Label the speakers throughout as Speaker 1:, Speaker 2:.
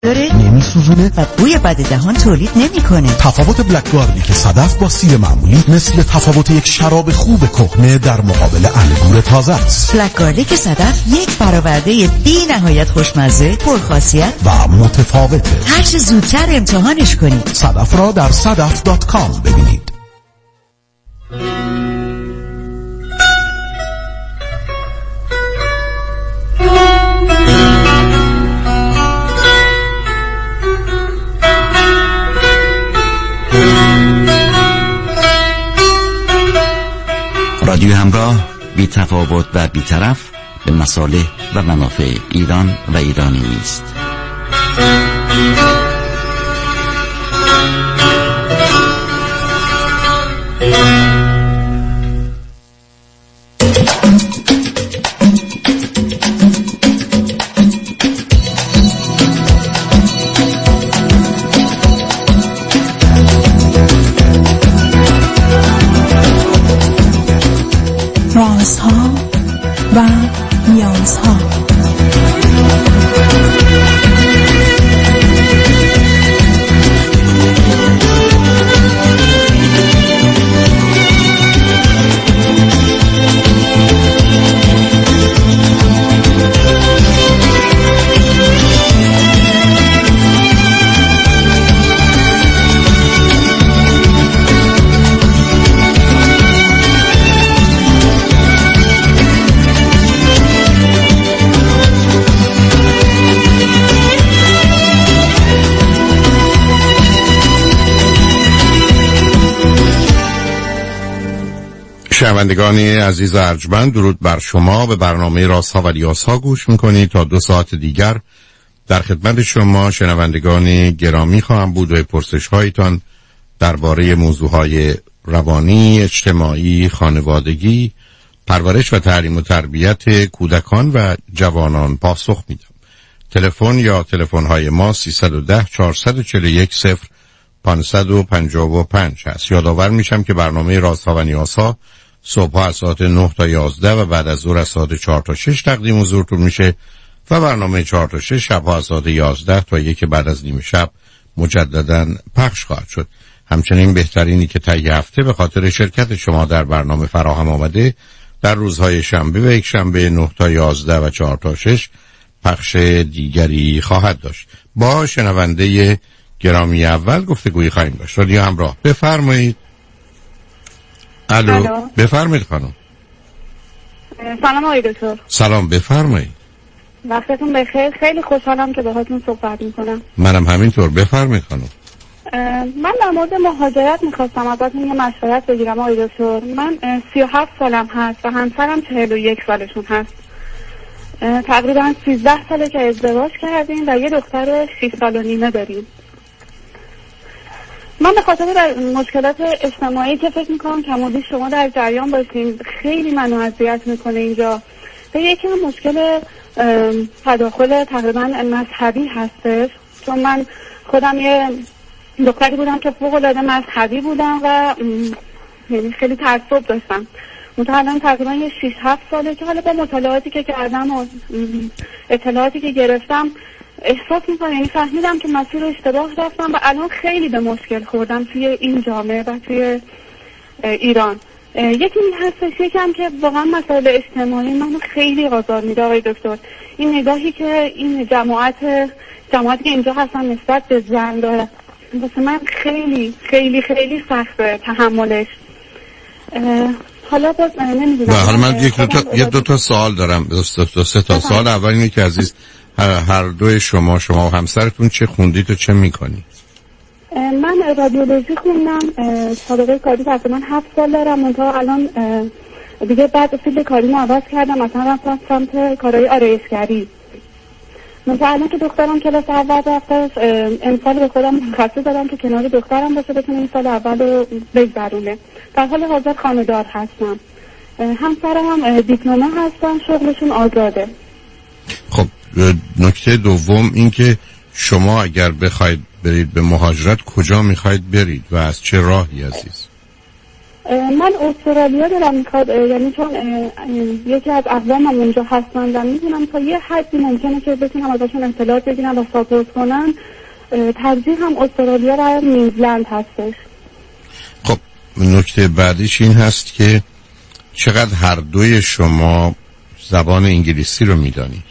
Speaker 1: داره
Speaker 2: نمیسوزونه
Speaker 1: و بوی بد دهان تولید نمیکنه.
Speaker 2: تفاوت بلکگاردی که صدف با سیر معمولی مثل تفاوت یک شراب خوب کهنه در مقابل انگور تازه است.
Speaker 1: بلکگاردی که صدف یک فراورده بی نهایت خوشمزه، پرخاصیت
Speaker 2: و متفاوته.
Speaker 1: هر چه زودتر امتحانش کنید.
Speaker 2: صدف را در sadaf.com ببینید.
Speaker 3: رادیو همراه، بی تفاوت و بی طرف به مصالح و منافع ایران و ایرانی است.
Speaker 4: رازها و نیازها.
Speaker 5: شنوندگان عزیز ارجمند، درود بر شما. به برنامه رازها و نیازها گوش میکنید. تا 2 ساعت دیگر در خدمت شما شنوندگان گرامی خواهم بود و پرسش هایتان درباره موضوعهای روانی، اجتماعی، خانوادگی، پرورش و تعلیم و تربیت کودکان و جوانان پاسخ میدم. تلفن یا تلفن های ما 310 441 0555 هست. یادآور میشم که برنامه رازها و نیازها صبح از ساعت 9 تا 11 و بعد از ظهر از ساعت 4 تا 6 تقدیم حضورتون میشه و برنامه 4 تا 6 شب از ساعت 11 تا 1 بعد از نیم شب مجددا پخش خواهد شد. همچنین بهترینی که طی هفته به خاطر شرکت شما در برنامه فراهم آمده در روزهای شنبه و یک شنبه 9 تا 11 و 4 تا 6 پخش دیگری خواهد داشت. با شنونده گرامی اول گفتگویی خواهیم داشت. رادیو همراه، بفرمایید. الو، بفرمایید خانم.
Speaker 6: سلام آقای دکتر.
Speaker 5: سلام، بفرمایید.
Speaker 6: وقتتون بخیر. خیلی خوشحالم که باهاتون صحبت میکنم.
Speaker 5: منم همینطور. بفرمایید خانم.
Speaker 6: من در مورد مهاجرت میخواستم ازتون یه مشورت بگیرم آقای دکتر. من 37 سالم هست و همسرم 41 سالشون هست. تقریبا 13 ساله که ازدواج کردیم و یه دختر 6 سال و نیمه داریم. من به خاطر مشکلات اجتماعی که فکر میکنم کمودی شما در جریان باشین خیلی منو اذیت میکنه اینجا. و یکی هم مشکل تداخل تقریبا مذهبی هستش، چون من خودم یه دختری بودم که فوق العاده مذهبی بودم و خیلی تعصب داشتم. الان تقریبا یه 6-7 ساله که حالا با مطالعاتی که کردم و اطلاعاتی که گرفتم احساس میکنم، یعنی فهمیدم که مسیر اشتباه رفتم و الان خیلی به مشکل خوردم توی این جامعه و توی ایران. یکی این هستش، یکم که واقعا مسائل اجتماعی منو خیلی آزار میده آقای دکتر. این نگاهی که این جماعتی که اینجا هستن نسبت به زن داره واسه من خیلی خیلی خیلی سخته تحملش. حالا باز نمیدونم.
Speaker 5: حالا من یک دو تا سوال دارم، دو سه تا سوال. اول اینه که عزیز هر دوی شما و همسرتون چه خوندید و چه میکنید؟
Speaker 6: من رادیولوژی خوندم، سابقه کاری تقریبا 7 سال دارم. منتها الان دیگه بعد فیلد کاریمو عوض کردم، مثلا رفتم سمت کارهای آرایشگری. منتها الان که دخترم کلاس اول رفته، امسال به خودم خاصی دارم که کنار دخترم باشه، بتونه این سال اول رو بگذرونه. در حال حاضر خانه‌دار هستم. همسرم هم دیپلمه هستن، شغلشون آزاده.
Speaker 5: خب نکته دوم این که شما اگر بخواید برید به مهاجرت کجا میخواید برید و از چه راهی عزیز؟
Speaker 6: من استرالیا دارم میخواد، یعنی چون یکی از اقوامم اونجا هستن و میدونم تا یه حدی ممکنه که بتونم ازشون اطلاعات بگیرم و ساپورت کنم. ترجیح هم استرالیا و نیوزلند هستش.
Speaker 5: خب نکته بعدیش این هست که چقدر هر دوی شما زبان انگلیسی رو میدانید؟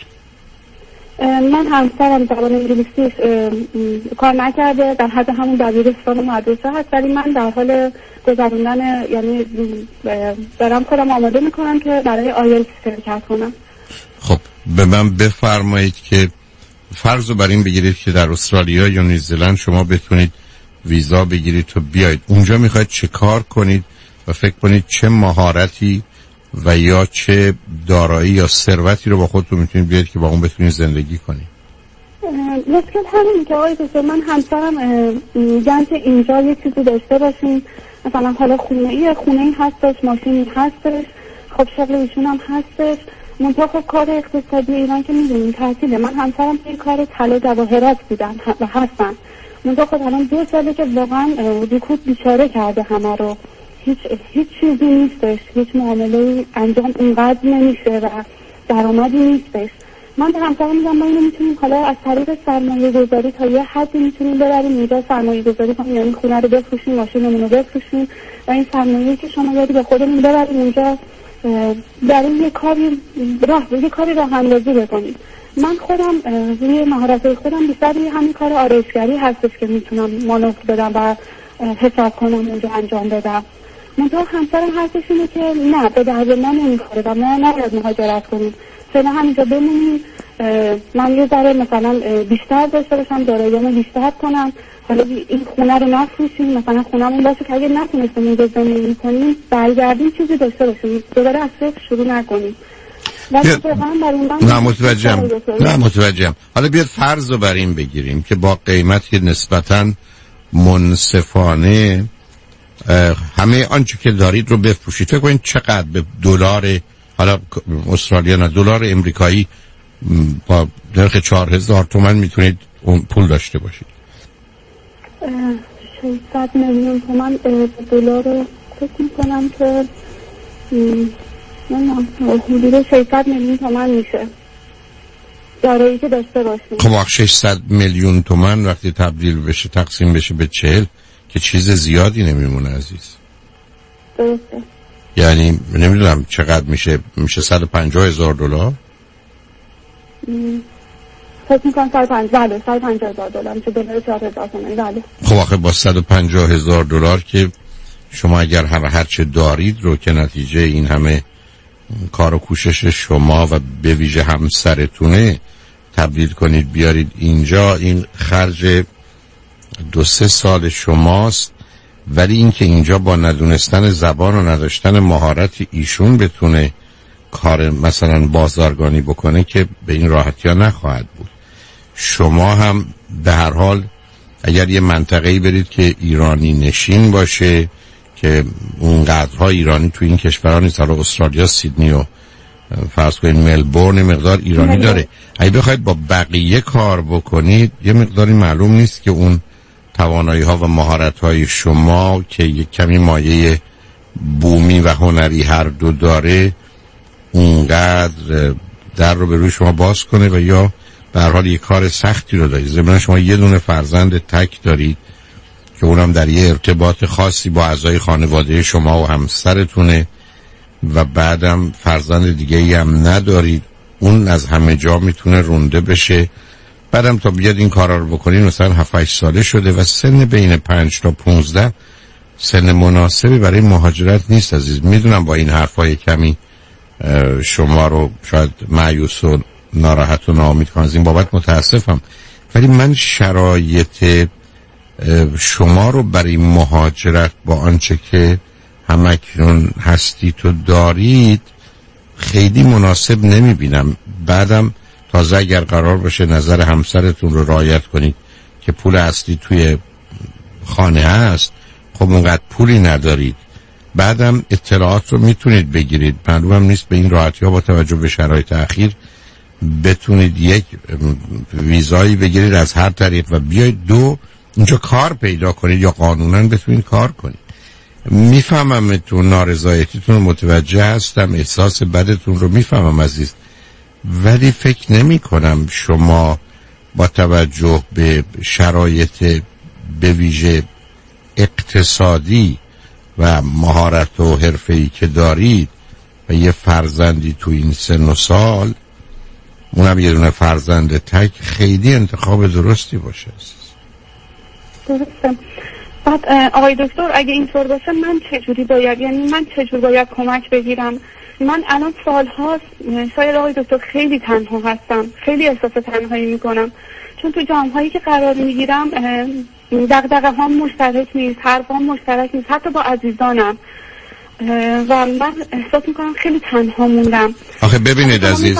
Speaker 6: من همسرم زبان انگلیسی کار نکرده، در حد همون دبیرستان و مدرسه هست، ولی من در حال گذروندن، یعنی دارم خودم آماده میکنم که برای آیلتس شرکت کنم.
Speaker 5: خب به من بفرمایید که فرض رو بر این بگیرید که در استرالیا یا نیوزلند شما بتونید ویزا بگیرید تو بیاید اونجا، میخواید چه کار کنید و فکر کنید چه مهارتی و یا چه دارایی یا ثروتی رو با خودتون میتونید بیارید که با اون بتونید زندگی کنید؟
Speaker 6: مشکل همین که آقای دکتر، من همسرم میگن که اینجا یه چیزی داشته باشیم، مثلا حالا خونه هستش، ماشینی هستش، خب شغل ایشون هم هستش، منطقه خب کار اقتصادی ایران که میدونیم تعطیله. من همسرم توی کار طلا جواهرات بودن و هستن، منطقه خب الان 2 ساله که واقعا رکود بیچاره کرده همه رو، هیچ چیزی نیستش، هیچ معامله انجام اینقدر نمیشه و درآمدی نیستش. من به همسرم میگم ما اینو میتونیم حالا از طریق سرمایه گذاری تا یه حدی میتونیم ببریم اینجا سرمایه گذاری کنیم، یعنی خونه رو بفروشیم، ماشینمون رو بفروشیم و این سرمایه‌ای که شما یادی به خودمون ببریم اونجا در این یه کاری راه اندازی بکنیم. من خودم روی مهارت‌های خودم بیشتر روی همین کار آرایشگری هستش که میتونم مانور بدم و حساب کنم اونجا انجام بدم. منطقه همسرم حرفش اینه که نه، به درد من نمیخوره و ما نباید مهاجرت کنیم، فعلا همینجا بمونیم، من یه ذره مثلا بیشتر داشته باشم، داراییامو بیشتر کنم، حالا این خونه رو نفروشیم، مثلا خونه‌مون باشه که اگه نتونستیم اینجا زندگی کنیم برگردیم چیزی داشته باشیم، دوباره از صفر شروع نکنیم.
Speaker 5: نه متوجهم. حالا بیاد فرض رو بر این بگیریم که با قیمتی نسبتاً منصفانه همه آنچه که دارید رو بفروشید. فکر کنید چقدر به دلار، حالا استرالیا نه، دلار امریکایی با نرخ 4000 تومان میتونید اون پول داشته باشید.
Speaker 6: 600 میلیون تومان دلار فکر میکنم که حدود 600 میلیون تومان میشه دارایی که داشته باشیم.
Speaker 5: خب 600 میلیون تومان وقتی تبدیل بشه تقسیم بشه به 40 که چیز زیادی نمیمونه عزیز.
Speaker 6: درسته.
Speaker 5: یعنی نمیدونم چقدر میشه 150,000 دلار.
Speaker 6: فکر میکنم 150,000 دلار میشه، دلار 4,000 تومان. بله.
Speaker 5: خب آخه با 150,000 دلار که شما اگر هر چه دارید رو که نتیجه این همه کار و کوشش شما و به ویژه همسرتونه تبدیل کنید بیارید اینجا، این خرج 2-3 سال شماست. ولی این که اینجا با ندونستن زبان و نداشتن مهارت ایشون بتونه کار مثلا بازارگانی بکنه که به این راحتی ها نخواهد بود. شما هم به هر حال اگر یه منطقه‌ای برید که ایرانی نشین باشه که اونقدرها ایرانی تو این کشورها نیست، حالا استرالیا سیدنی و فرض کنید ملبورن مقدار ایرانی داره، اگه بخواید با بقیه کار بکنید یه مقداری معلوم نیست که اون توانایی ها و مهارت های شما که یک کمی مایه بومی و هنری هر دو داره اونقدر در رو به روی شما باز کنه و یا به هر حال یک کار سختی رو دارید. ضمن شما یه دونه فرزند تک دارید که اونم در یه ارتباط خاصی با اعضای خانواده شما و همسرتونه و بعدم فرزند دیگه ای هم ندارید. اون از همه جا میتونه رونده بشه. بعدم تا بیاد این کارا رو بکنین مثلا 7-8 ساله شده و سن بین 5 تا 15 سن مناسبی برای مهاجرت نیست عزیز. میدونم با این حرفای کمی شما رو شاید مایوس و ناراحت و ناامید کنم، از این بابت متاسفم، ولی من شرایط شما رو برای مهاجرت با آنچه که همکنون هستید و دارید خیلی مناسب نمیبینم. بعدم تازه اگر قرار باشه نظر همسرتون رو رعایت کنید که پول اصلی توی خانه هست، خب اونقدر پولی ندارید. بعدم اطلاعات رو میتونید بگیرید، معلومم نیست به این راحتی ها با توجه به شرایط اخیر بتونید یک ویزایی بگیرید از هر طریق و بیاید اینجا کار پیدا کنید یا قانونا بتونید کار کنید. میفهممتون، نارضایتیتون رو متوجه هستم، احساس بدتون رو میفهمم عزیز، ولی فکر نمی کنم شما با توجه به شرایط به ویژه اقتصادی و مهارت و حرفه‌ای که دارید و یه فرزندی تو این سن و سال، اونم یه دونه فرزند تک، خیلی انتخاب درستی باشه.
Speaker 6: درسته. بعد آقای دکتر اگه اینطور باشه من چجوری باید کمک بگیرم؟ من الان سال‌هاست شاید آقای دکتر خیلی تنها هستم، خیلی احساس تنهایی میکنم، چون تو جامعه‌ای که قرار میگیرم دغدغه‌هام مشترک نیست، حرفام مشترک نیست، حتی با عزیزانم، و من احساس میکنم خیلی تنها موندم.
Speaker 5: آخه ببینید عزیز،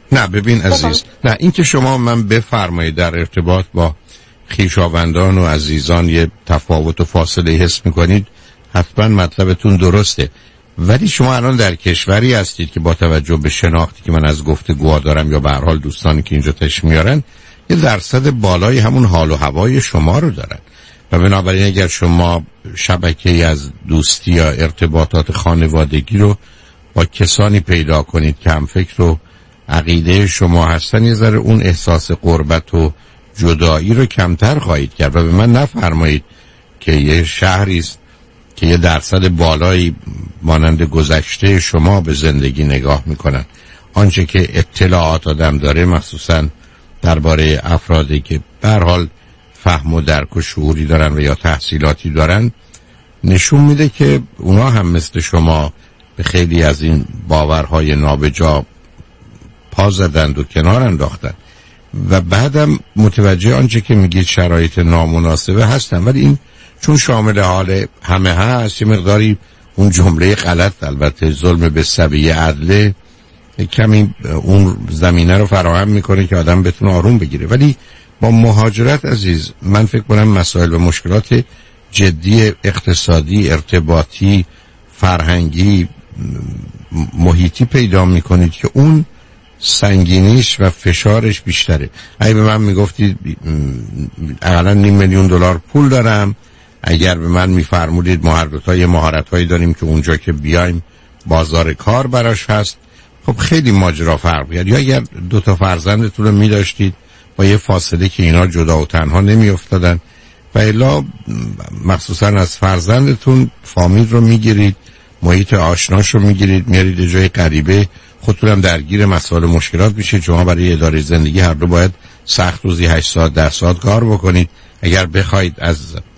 Speaker 5: نه این که شما من بفرمایید در ارتباط با خویشاوندان و عزیزان یه تفاوت و فاصله حس میکنید، حتما مطلبتون درسته، ولی شما الان در کشوری هستید که با توجه به شناختی که من از گفتگوها دارم یا به هر حال دوستانی که اینجا تشریف میارن، یه درصد بالای همون حال و هوای شما رو دارن و بنابراین اگر شما شبکه‌ای از دوستی یا ارتباطات خانوادگی رو با کسانی پیدا کنید که هم فکر و عقیده شما هستن، یه ذره اون احساس غربت و جدایی رو کمتر خواهید کرد. و به من نفرمایید که یه شهری است که یه درصد بالایی مانند گذشته شما به زندگی نگاه میکنن. آنچه که اطلاعات آدم داره، مخصوصا درباره افرادی که به هر حال فهم و درک و شعوری دارن و یا تحصیلاتی دارن، نشون میده که اونا هم مثل شما به خیلی از این باورهای نابجا پا زدند و کنار انداختن و بعدم متوجه آنچه که میگید شرایط نامناسبه هستن، ولی این چون شامل حال همه هست، یه مقداری اون جمله غلط، البته ظلم به سبیه عدله، کمی اون زمینه رو فراهم میکنه که آدم بتونه آروم بگیره. ولی با مهاجرت عزیز، من فکر کنم مسائل و مشکلات جدی اقتصادی، ارتباطی، فرهنگی، محیطی پیدا میکنید که اون سنگینیش و فشارش بیشتره. اگه به من میگفتید اقلا $500,000 پول دارم، اگر به من میفرمودید ما هر دوتا یه مهارت‌هایی داریم که اونجا که بیایم بازار کار براش هست، خب خیلی ماجرا فرق می‌کرد. یا اگر 2 فرزندتون رو می‌داشتید با یه فاصله که اینا جدا و تنها نمی‌افتادن، و الا مخصوصا از فرزندتون فامیل رو میگیرید، محیط آشناش رو میگیرید، میارید جای غریبه، خودتون هم درگیر مسائل مشکلات میشید. شما برای اداره زندگی هر دو باید سخت روزی 8 ساعت 10 ساعت کار بکنید اگر بخواید از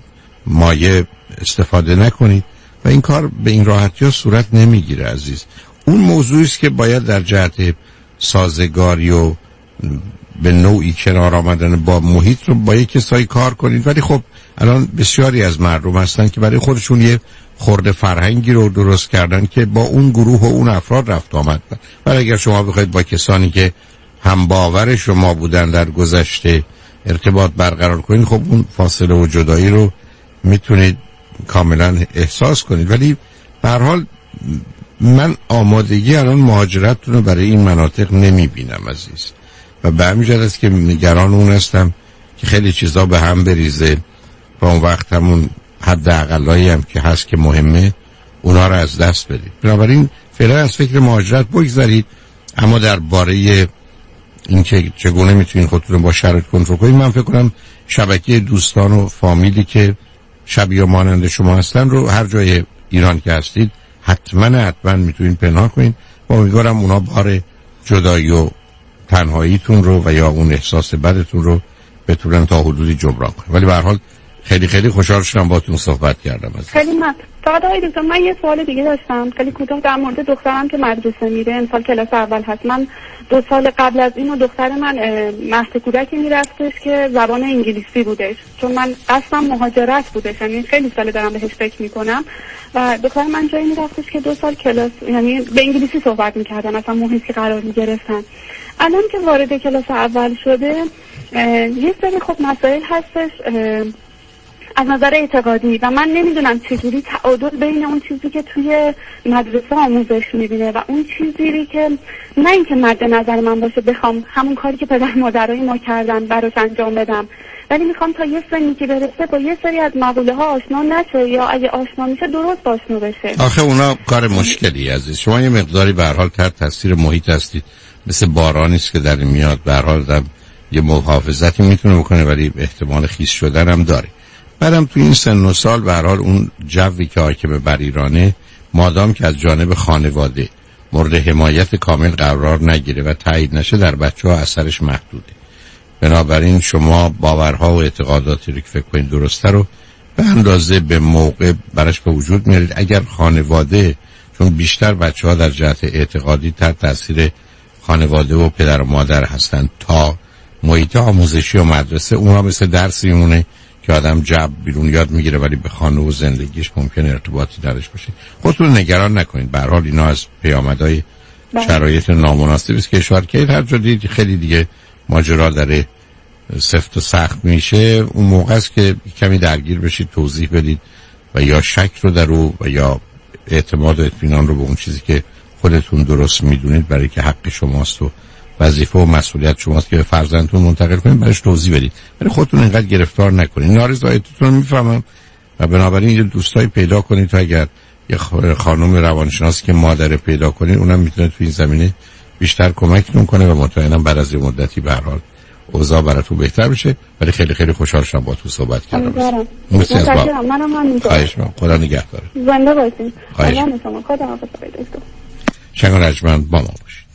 Speaker 5: مایه استفاده نکنید و این کار به این راحتی ها صورت نمیگیره عزیز. اون موضوعی است که باید در جهت سازگاری و به نوعی کنار آمدن با محیط رو با یک کسایی کار کنید. ولی خب الان بسیاری از مردم هستن که برای خودشون یه خورده فرهنگی رو درست کردن که با اون گروه و اون افراد رفت آمد. ولی اگر شما بخواید با کسانی که هم باور شما بودن در گذشته ارتباط برقرار کنید، خب اون فاصله و جدایی رو میتونید کاملا احساس کنید. ولی به هر حال من آمادگی الان مهاجرتتون رو برای این مناطق نمیبینم عزیز، و به همین جهت است که نگران اون هستم که خیلی چیزا به هم بریزه و اون وقت همون حداقلایی هم که هست که مهمه اونا رو از دست بدید. بنابراین فعلا از فکر مهاجرت بگذارید، اما درباره اینکه چگونه میتونید خودتون با شرایط کنترل کنید، من فکر کنم شبکه دوستان و فامیلی که شبیه و مانند شما هستن رو هر جای ایران که هستید حتما میتونید پنهان کنید و امیدوارم اونا بار جدایی و تنهاییتون رو و یا اون احساس بدتون رو بتونن تا حدودی جبران کنید. ولی به هر حال خیلی خیلی خوشحال شدم باهاتون صحبت کردم.
Speaker 6: خیلی ممنون. فقط آقای دکتر من یه سوال دیگه داشتم خیلی کوتاه در مورد دخترم که مدرسه میره، امسال کلاس اول هست. من 2 سال قبل از اینو دختر من مهد کودکی میرفتش که زبان انگلیسی بودش، چون من قصدم مهاجرت بودش، یعنی خیلی سال دارم بهش فکر میکنم، و دختر من جایی میرفتش که 2 سال کلاس یعنی به انگلیسی صحبت میکردن، اصلا محیطی قرار میگرفتن. الان که وارد کلاس اول شده یه سری خب مسائل هستش از نظر اعتقادی و من نمیدونم چجوری تعادل بین اون چیزی که توی مدرسه آموزش میبینه و اون چیزی که نه اینکه مد نظر من باشه بخوام همون کاری که پدر مادرای ما کردن براش انجام بدم، ولی میخوام تا یه سنی که برسه با یه سری از مقوله ها آشنا نشه، یا اگه آشنا میشه درست آشنا بشه.
Speaker 5: آخه اونا کار مشکلی عزیز. شما یه مقداری به هر حال تحت تاثیر محیط هستید، مثل بارانی است که در میاد، به هر حال یه محافظتی میتونه بکنه ولی احتمال خیس شدن هم داره. بعدم تو این سن و سال به هر حال اون جوی که حاکم بر ایرانه، مادام که از جانب خانواده مورد حمایت کامل قرار نگیره و تایید نشه، در بچه‌ها اثرش محدوده. بنابراین شما باورها و اعتقاداتی رو که فکر کنید درسته رو به اندازه به موقع برش به وجود میارید. اگر خانواده، چون بیشتر بچه‌ها در جهت اعتقادی تحت تاثیر خانواده و پدر و مادر هستن تا محیط آموزشی و مدرسه، اونها مثل درسی میمونه که آدم جبر بیرون یاد میگیره ولی به خانه و زندگیش ممکنه ارتباطی درش باشه. خودتون نگران نکنید، به هر حال اینا از پیامدهای شرایط نامناسبی است که اشاره کردید. هر جا دید خیلی دیگه ماجرا داره سفت و سخت میشه، اون موقع است که کمی درگیر بشید، توضیح بدید و یا شک رو در او و یا اعتماد و اطمینان رو به اون چیزی که خودتون درست میدونید، برای که حق شماست و وظیفه و مسئولیت شماست که به فرزندتون منتقل کنید، برایش توضیح بدید. ولی خودتون اینقدر گرفتار نکنید. نارضایتیتون رو میفهمم و بنابراین یه دوستایی پیدا کنید تا اگر یه خانم روانشناسی که مادر پیدا کنید، اونم میتونه تو این زمینه بیشتر کمکتون کنه و مطمئنم بعد از یه مدتی به هر حال اوضاع براتون بهتر بشه. ولی خیلی خیلی خوشحال شدم با تو صحبت کردم.
Speaker 6: متشکرم. منم همینطور.
Speaker 5: خواهش می‌کنم. خدا نگهدار.
Speaker 6: زنده باشین.
Speaker 5: خواهش
Speaker 6: شما. خدا حافظ.
Speaker 5: شنگ رجمند با ما باشید.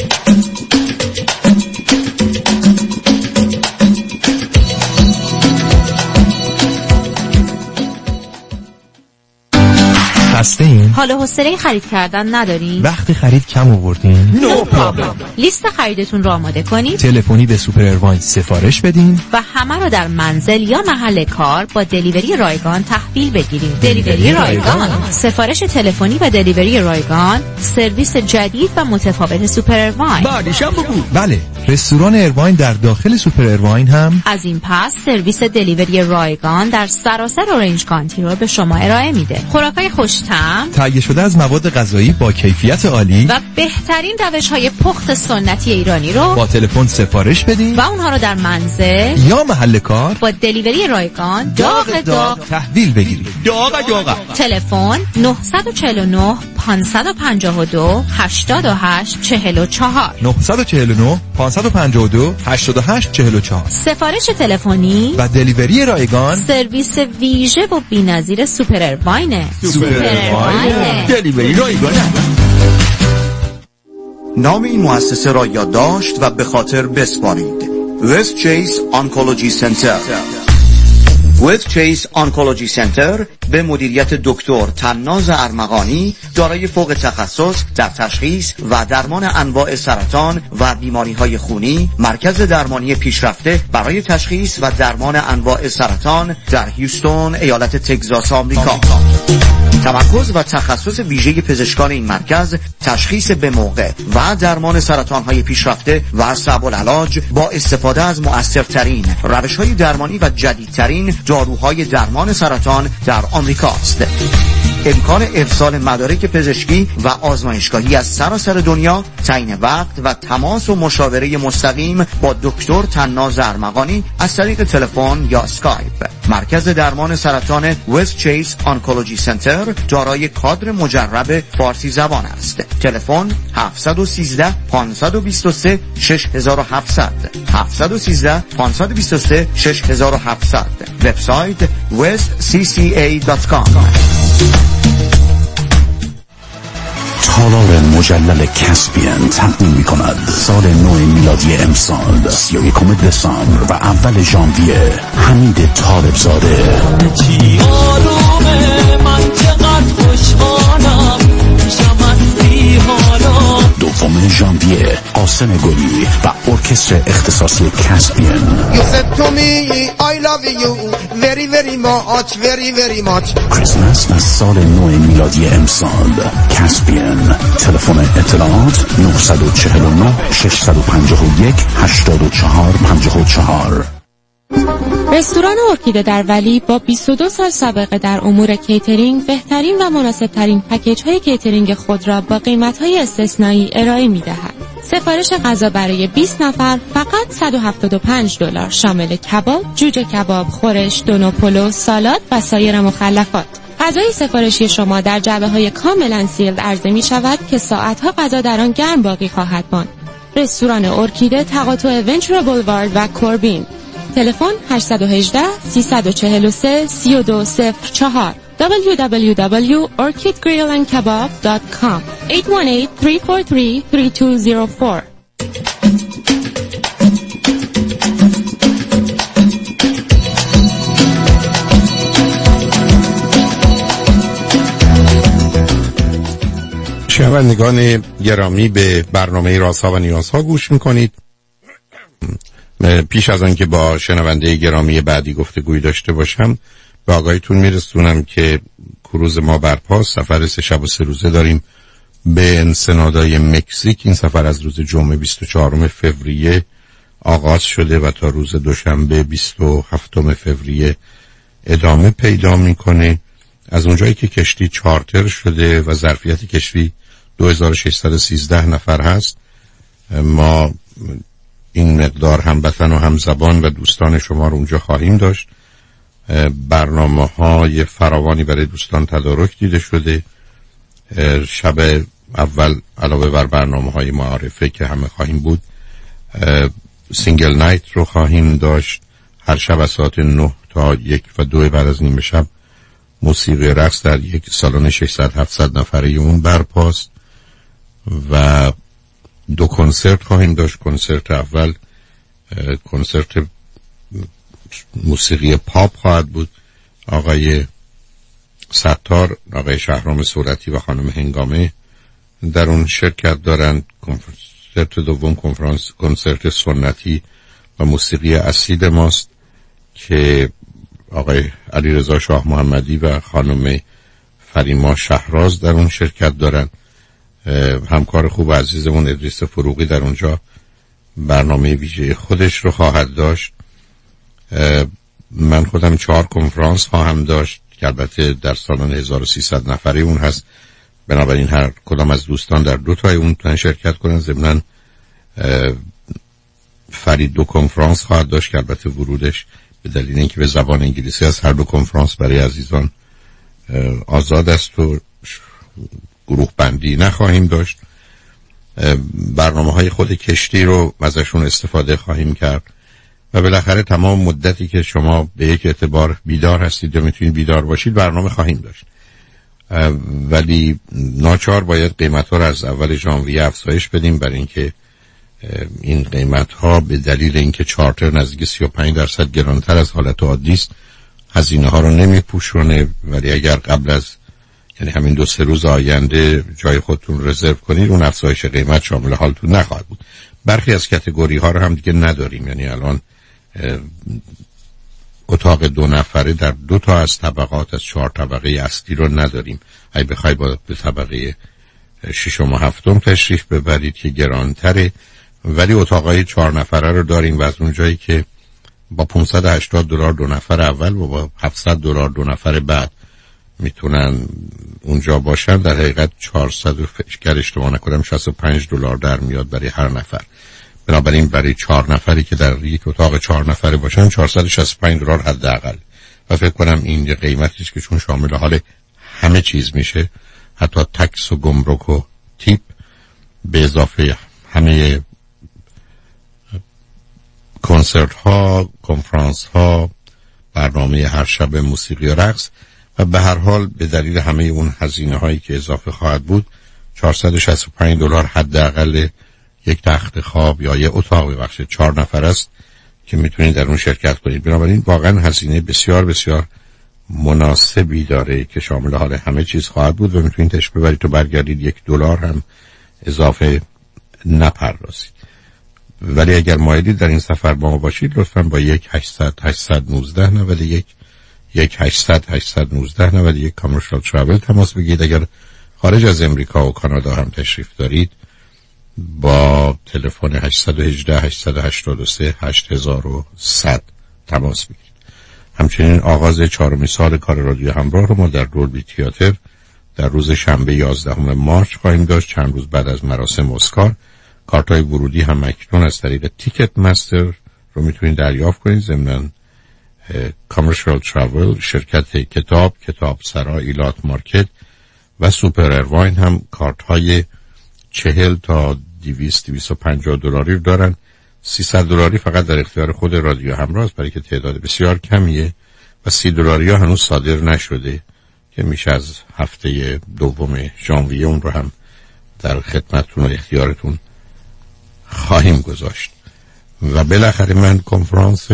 Speaker 7: هستین؟
Speaker 8: حال و حوصله خرید کردن ندارین؟
Speaker 7: وقتی خرید کم آوردین؟
Speaker 8: No problem. لیست خریدتون رو آماده کنید،
Speaker 7: تلفنی به سوپر ارواین سفارش بدین
Speaker 8: و همه رو در منزل یا محل کار با دلیوری رایگان تحویل بگیرید. دلیوری رایگان، سفارش تلفنی و دلیوری رایگان، سرویس جدید و متفاوت سوپر ارواین.
Speaker 7: بعدشم بگو. بله، رستوران ارواین در داخل سوپر ارواین هم
Speaker 8: از این پس سرویس دلیوری رایگان در سراسر اورنج کانتی رو به شما ارائه میده. خوراکای خوش‌طعم،
Speaker 7: تهیه شده از مواد غذایی با کیفیت عالی
Speaker 8: و بهترین روش‌های پخت سنتی ایرانی رو
Speaker 7: با تلفن سفارش بدین
Speaker 8: و اونها رو در منزل
Speaker 7: یا محل کار
Speaker 8: با دلیوری رایگان داغ
Speaker 7: تحویل بگیرید. داغ.
Speaker 8: تلفن 949 552 88 44
Speaker 7: 949 552 88 44.
Speaker 8: سفارش تلفنی
Speaker 7: و دلیوری رایگان،
Speaker 8: سرویس ویژه و بی‌نظیر سوپر ارواینه.
Speaker 7: دلیوری رایگان.
Speaker 9: نام این مؤسسه را یادداشت و به خاطر بسپارید. وست چیس آنکولوژی سنتر. وست چیس آنکولوژی سنتر به مدیریت دکتر طناز ارمغانی، دارای فوق تخصص در تشخیص و درمان انواع سرطان و بیماری‌های خونی، مرکز درمانی پیشرفته برای تشخیص و درمان انواع سرطان در هیوستون، ایالت تگزاس، آمریکا. تمرکز و تخصص ویژه پزشکان این مرکز تشخیص به موقع و درمان سرطان‌های پیشرفته و صعب العلاج با استفاده از مؤثرترین روش‌های درمانی و جدیدترین داروهای درمان سرطان در آمریکا است. امکان ارسال مدارک پزشکی و آزمایشگاهی از سراسر دنیا، تعیین وقت و تماس و مشاوره مستقیم با دکتر طناز ارمغانی از طریق تلفن یا اسکایپ. مرکز درمان سرطان وست چیس آنکولوژی سنتر دارای کادر مجرب فارسی زبان است. تلفن 713 523 6700 713 523 6700. وبسایت westcca.com.
Speaker 2: تالار مجلل کسپین تقدیم می کند سال نو میلادی امسال 31 دسامبر و اول ژانویه. حمید طالبزاده.
Speaker 10: چی آرومه، من چقدر خوشحالم، شمت بی حالا.
Speaker 2: دوم ژانویه قاسم گلی و ارکستر اختصاصی کسپین.
Speaker 11: You said to me I love you very very much very very much.
Speaker 2: کریسمس و سال نو میلادی امسال. کسپین. تلفن اطلاعات 949 651 84 54.
Speaker 12: رستوران ارکیده در ولی با 22 سال سابقه در امور کیترینگ بهترین و مناسبترین پکیج های کیترینگ خود را با قیمت های استثنایی ارائه می دهد. سفارش غذا برای 20 نفر فقط $175 شامل کباب، جوجه کباب، خورش، دونو پلو، سالاد و سایر مخلفات. غذای سفارشی شما در جعبه‌های کاملا سیلد عرضه می شود که ساعتها غذا در آن گرم باقی خواهد ماند. رستوران ارکیده تقاطع ونچورا بولوارد و کوربین. تلفن 818 343 3204 www.orchidgrillandkebab.com 818-343-3204.
Speaker 5: شنوندگان گرامی، به برنامه رازها و نیازها گوش میکنید. پیش از آن که با شنونده گرامی بعدی گفتگوی داشته باشم، به آگاهیتون میرسونم که کروز ما برپاست. سفر 3 شب و 3 روزه داریم به انسنادای مکزیک. این سفر از روز جمعه 24 فوریه آغاز شده و تا روز دوشنبه 27 فوریه ادامه پیدا میکنه. از اونجایی که کشتی چارتر شده و ظرفیت کشتی 2613 نفر هست، ما این مقدار هموطن و همزبان و دوستان شما رو اونجا خواهیم داشت. برنامه‌های فراوانی برای دوستان تدارک دیده شده. شب اول علاوه بر برنامه‌های معارفه که همه خواهیم بود، سینگل نایت رو خواهیم داشت. هر شب از ساعت 9 تا 1 و 2 بعد از نیمه شب موسیقی رقص در یک سالن 600-700 نفره اون برپاست و 2 کنسرت خواهیم داشت. کنسرت اول کنسرت موسیقی پاپ خواهد بود. آقای ستار، آقای شهرام صورتی و خانم هنگامه در اون شرکت دارند. کنسرت دوم کنسرت سنتی و موسیقی اصیل ماست که آقای علیرضا شاه محمدی و خانم فریما شهراز در اون شرکت دارند. همکار خوب عزیزمون ادریس فروغی در اونجا برنامه ویژه خودش رو خواهد داشت. من خودم 4 کنفرانس خواهم داشت که البته در سالن 1300 نفره اون هست، بنابراین هر کدام از دوستان در 2 تای اون تن شرکت کنن. ضمناً فرید 2 کنفرانس خواهد داشت که البته ورودش به دلیل اینکه به زبان انگلیسی از هر 2 کنفرانس برای عزیزان آزاد است و گروه بندی نخواهیم داشت. برنامه‌های خود کشتی رو ازشون استفاده خواهیم کرد و بالاخره تمام مدتی که شما به یک اعتبار بیدار هستید یا میتونید بیدار باشید برنامه خواهیم داشت. ولی ناچار باید قیمت‌ها رو از اول ژانویه افزایش بدیم، برای اینکه این قیمت‌ها به دلیل اینکه چارتر نزدیک 35% گرانتر از حالت عادی است هزینه‌ها رو نمیپوشونه. ولی اگر قبل از یعنی همین 2-3 روز آینده جای خودتون رزرو کنید، اون افزایش قیمت شامل حالتون نخواهد بود. برخی از کاتگوری ها رو هم دیگه نداریم، یعنی الان اتاق 2 نفره در 2 تا از طبقات از 4 طبقه اصلی رو نداریم. اگه بخوای با به طبقه 6 و 7 تشریف ببرید که گرانتره، ولی اتاقای 4 نفره رو داریم و از اونجایی که با $580 2 نفر اول و با $700 2 نفر بعد میتونن اونجا باشن، در حقیقت 400 اگر اشتباه نکنم $65 در میاد برای هر نفر. بنابراین برای 4 نفری که در یک اتاق 4 نفره باشن $465 حداقل، و فکر کنم این یه قیمتیه که چون شامل حال همه چیز میشه، حتی تکس و گمرک و تیپ به اضافه همه کنسرت ها، کنفرانس ها، برنامه هر شب موسیقی و رقص، و به هر حال به دلیل همه اون هزینه هایی که اضافه خواهد بود $465 حداقل یک تخت خواب یا یک اتاق بخش 4 نفر است که میتونید در اون شرکت کنید. بنابراین واقعا هزینه بسیار بسیار مناسبی داره که شامل حال همه چیز خواهد بود و میتونید تشریف ببرید و برگردید $1 هم اضافه نپردازید. ولی اگر مایلید در این سفر با ما باشید، لطفاً با 1-800-819-91 1-800-819-91 کامرشال ترافل تماس بگیرید. اگر خارج از امریکا و کانادا هم تشریف دارید با تلفن 818-883-8100 تماس بگیرید. همچنین آغاز 4مین سال کار رادیو همراه رو ما در دولبی تئاتر در روز شنبه 11 مارس خواهیم داشت، چند روز بعد از مراسم اسکار، کارت‌های ورودی هم اکنون از طریق تیکت مستر رو میتونید دریافت کنید. ضمناً کامرشال تراول، شرکت کتاب سرا، ایلات مارکت و سوپر ارواین هم کارت‌های 40 تا 250 دلاری رو دارن. 300 دلاری فقط در اختیار خود رادیو همراه است برای که تعداد بسیار کمیه و 30 دلاری ها هنوز صادر نشده که میشه از هفته دوم ژانویه اون رو هم در خدمتتون و اختیارتون خواهیم گذاشت. و بالاخره من کنفرانس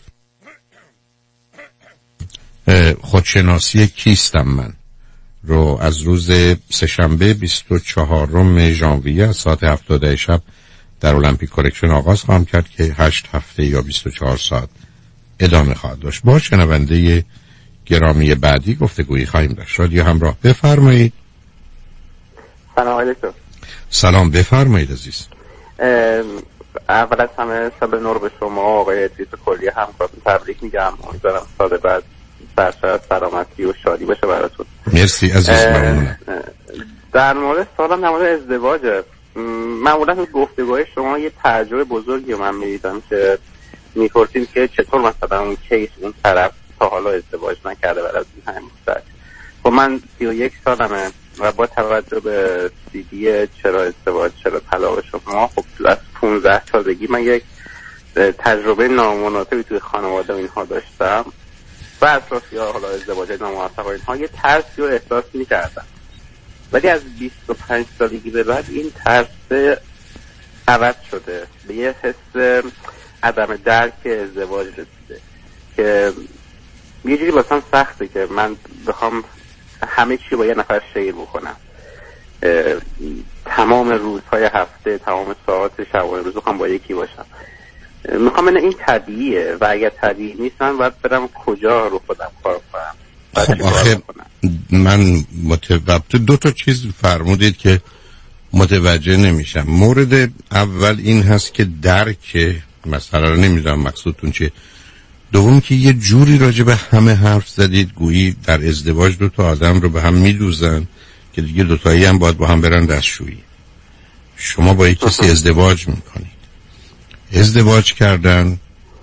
Speaker 5: خودشناسی کیستم من رو از روز سه‌شنبه 24 ژانویه از ساعت 7 شب در المپیک کلکشن آغاز خواهم کرد که 8 هفته یا 24 ساعت ادامه خواهد داشت. با شنونده گرامی بعدی گفتگویی خواهیم داشت. رادیو همراه، بفرمایید.
Speaker 13: سلام علیکم.
Speaker 5: سلام، بفرمایید عزیز.
Speaker 13: اول از همه سال نور به شما آقای ادریس کلی همکارتون تبریک میگم. امیدوارم سال بعد سرشار سلامتی و شادی باشه براتون.
Speaker 5: مرسی عزیز، ممنونم.
Speaker 13: در مورد سالم در مورد ازدواجه، معمولا تو گفتگوهای شما یه تجربه بزرگی رو من می‌دیدم که می‌پرسید که چطور مثلا اون کیس اون طرف تا حالا ازدواج نکرده بعد از این همین مدت. خب من 31 سالمه و با توجه به CD چرا ازدواج چرا طلاق شما، خب از 15 سالگی من یک تجربه نامناسبی توی خانواده و اینها داشتم و اساس یا حالا ازدواج ناموفق و اینها یه ترسی رو احساس می‌کردم. ولی از 25 سالگی به بعد این ترس عوض شده به یه حس عدم درک ازدواج رسیده که یه جوری واسم سخته که من بخوام همه چی با یه نفر شیر بکنم، تمام روزهای هفته، تمام ساعت شبانه روز بخوام با یکی باشم. میخوام ببینم این طبیعیه و اگر طبیعی نیستم باید برم کجا رو خودم کار کنم.
Speaker 5: خب آخه من دو تا چیز فرمودید که متوجه نمیشم. مورد اول این هست که درک مثلا نمیدونم مقصودتون چیه. دوم که یه جوری راجع به همه حرف زدید گویی در ازدواج دو تا آدم رو به هم میدوزن که دیگه دوتایی هم باید با هم برن دستشویی. شما با یک کسی ازدواج میکنید. ازدواج کردن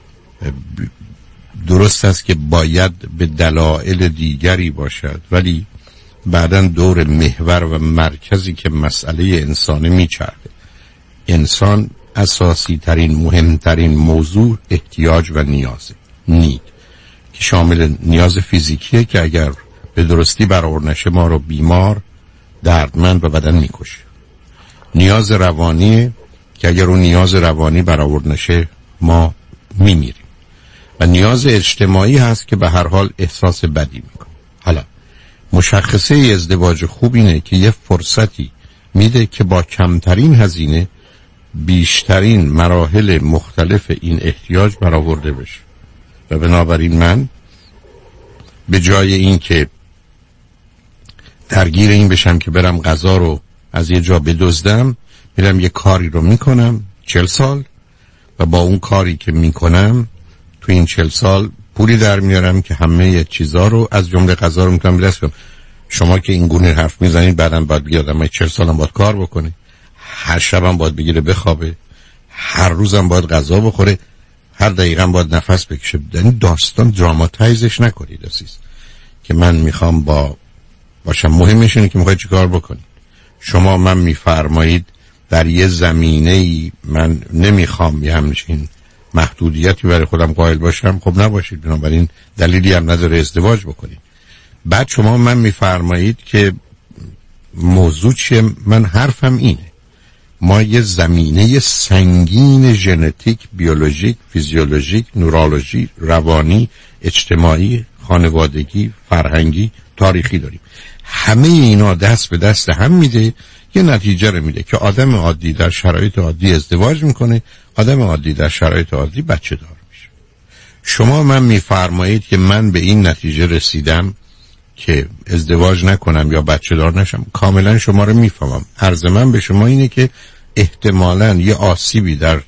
Speaker 5: درست است که باید به دلایل دیگری باشد، ولی بعداً دور محور و مرکزی که مسئله انسان میچرده. انسان اساسی ترین مهمترین موضوع احتیاج و نیازه، نید، که شامل نیاز فیزیکیه که اگر به درستی برآورده نشه ما رو بیمار، دردمند و بدن میکشه. نیاز روانیه که اگر اون نیاز روانی برآورده نشه ما میمیریم. و نیاز اجتماعی هست که به هر حال احساس بدی میکنه. حالا مشخصه ازدواج خوب اینه که یه فرصتی میده که با کمترین هزینه بیشترین مراحل مختلف این احتیاج برآورده بشه. و بنابراین من به جای این که درگیر این بشم که برم غذا رو از یه جا بدزدم، میرم یه کاری رو میکنم 40 سال و با اون کاری که میکنم تو این 40 سال پولی در میارم که همه چیزا رو از جمله غذا رو میتونم بدست کنم. شما که این گونه حرف میزنید بعدم باید بگید آدم 40 سالم باید کار بکنه، هر شبم باید بگیره بخوابه، هر روزم باید غذا بخوره، هر دقیقه باید نفس بکشه. یعنی داستان دراماتایزش نکنید عزیز که من میخوام باشم. مهمش اینه که میخواید چی کار بکنید. شما من میفرمایید در یه زمینه‌ای من نمیخوام یه همچین محدودیتی برای خودم قائل باشم، خب نباشید، بنابراین دلیلی هم نداره ازدواج بکنید. بعد شما من میفرمایید که موضوع چیه. من حرفم اینه ما یه زمینه سنگین ژنتیک، بیولوژیک، فیزیولوژیک، نورولوژی، روانی، اجتماعی، خانوادگی، فرهنگی، تاریخی داریم. همه اینا دست به دست هم میده یه نتیجه رو میده که آدم عادی در شرایط عادی ازدواج میکنه، آدم عادی در شرایط عادی بچه دار میشه. شما من میفرمایید که من به این نتیجه رسیدم که ازدواج نکنم یا بچه دار نشم. کاملا شما رو میفهمم. عرض من به شما اینه که احتمالاً یه آسیبی در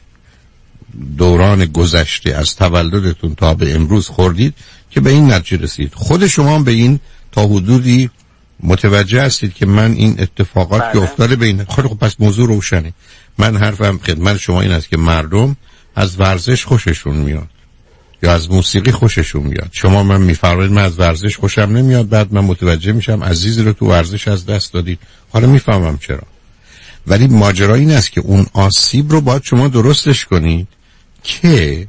Speaker 5: دوران گذشته از تولدتون تا به امروز خوردید که به این نتیجه رسید. خود شما به این تا حدودی متوجه هستید که من این اتفاقات که افتاده بین خب پس موضوع روشنه. من حرفم خدمت شما این است که مردم از ورزش خوششون میاد یا از موسیقی خوششون میاد. شما من میفرمایید من از ورزش خوشم نمیاد، بعد من متوجه میشم عزیزی رو تو ورزش از دست دادید. حالا میفهمم چرا. ولی ماجرا این است که اون آسیب رو باید شما درستش کنید که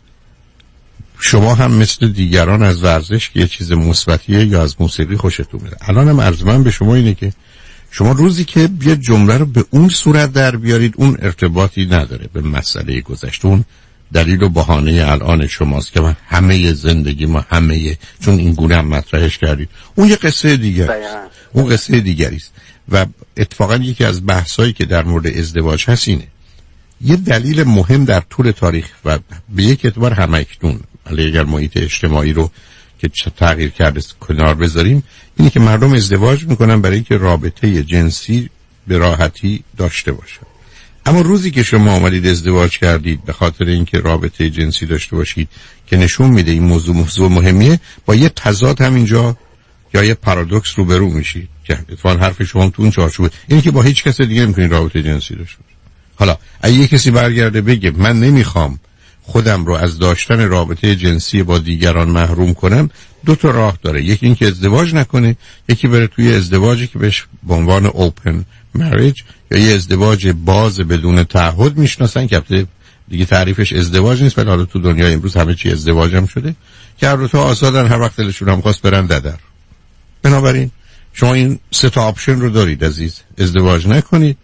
Speaker 5: شما هم مثل دیگران از ورزش که یه چیز مثبتیه یا از موسیقی خوشتون میاد. الان هم عرض من به شما اینه که شما روزی که یه جمله رو به اون صورت در بیارید اون ارتباطی نداره به مسئله گذشته. اون دلیل و بهانه الان شماست که من همه زندگی ما چون این گونه هم مطرحش کردید. اون یه قصه دیگه اون قصه دیگری است. و اتفاقا یکی از بحثایی که در مورد ازدواج هست اینه، یه دلیل مهم در طول تاریخ و به یک اعتبار همکنون، علی اگر محیط اجتماعی رو که تغییر کرده کنار بذاریم، اینه که مردم ازدواج میکنن برای اینکه رابطه جنسی به راحتی داشته باشن. اما روزی که شما آمدید ازدواج کردید به خاطر اینکه رابطه جنسی داشته باشید که نشون میده این موضوع مهمیه، با یه تضاد همینجا یا یه پارادوکس روبرو میشید که اتفاقا حرف شما تو اون چارچوبه، اینه که با هیچ کس دیگه نمیتونید رابطه جنسی داشته باشید. حالا اگه یه کسی برگرده بگه من نمیخوام خودم رو از داشتن رابطه جنسی با دیگران محروم کنم، دو تا راه داره. یکی این که ازدواج نکنه، یکی بره توی ازدواجی که بهش به عنوان اوپن مریج یا یه ازدواج باز بدون تعهد میشناسن که دیگه تعریفش ازدواج نیست، ولی حالا تو دنیای امروز همه چی ازدواج هم شده که هر دو تا آزادن، هر وقت دلشون هم خواست برن ددر. بنابراین شما این سه تا آپشن رو دارید عزیز. ازدواج نکنید،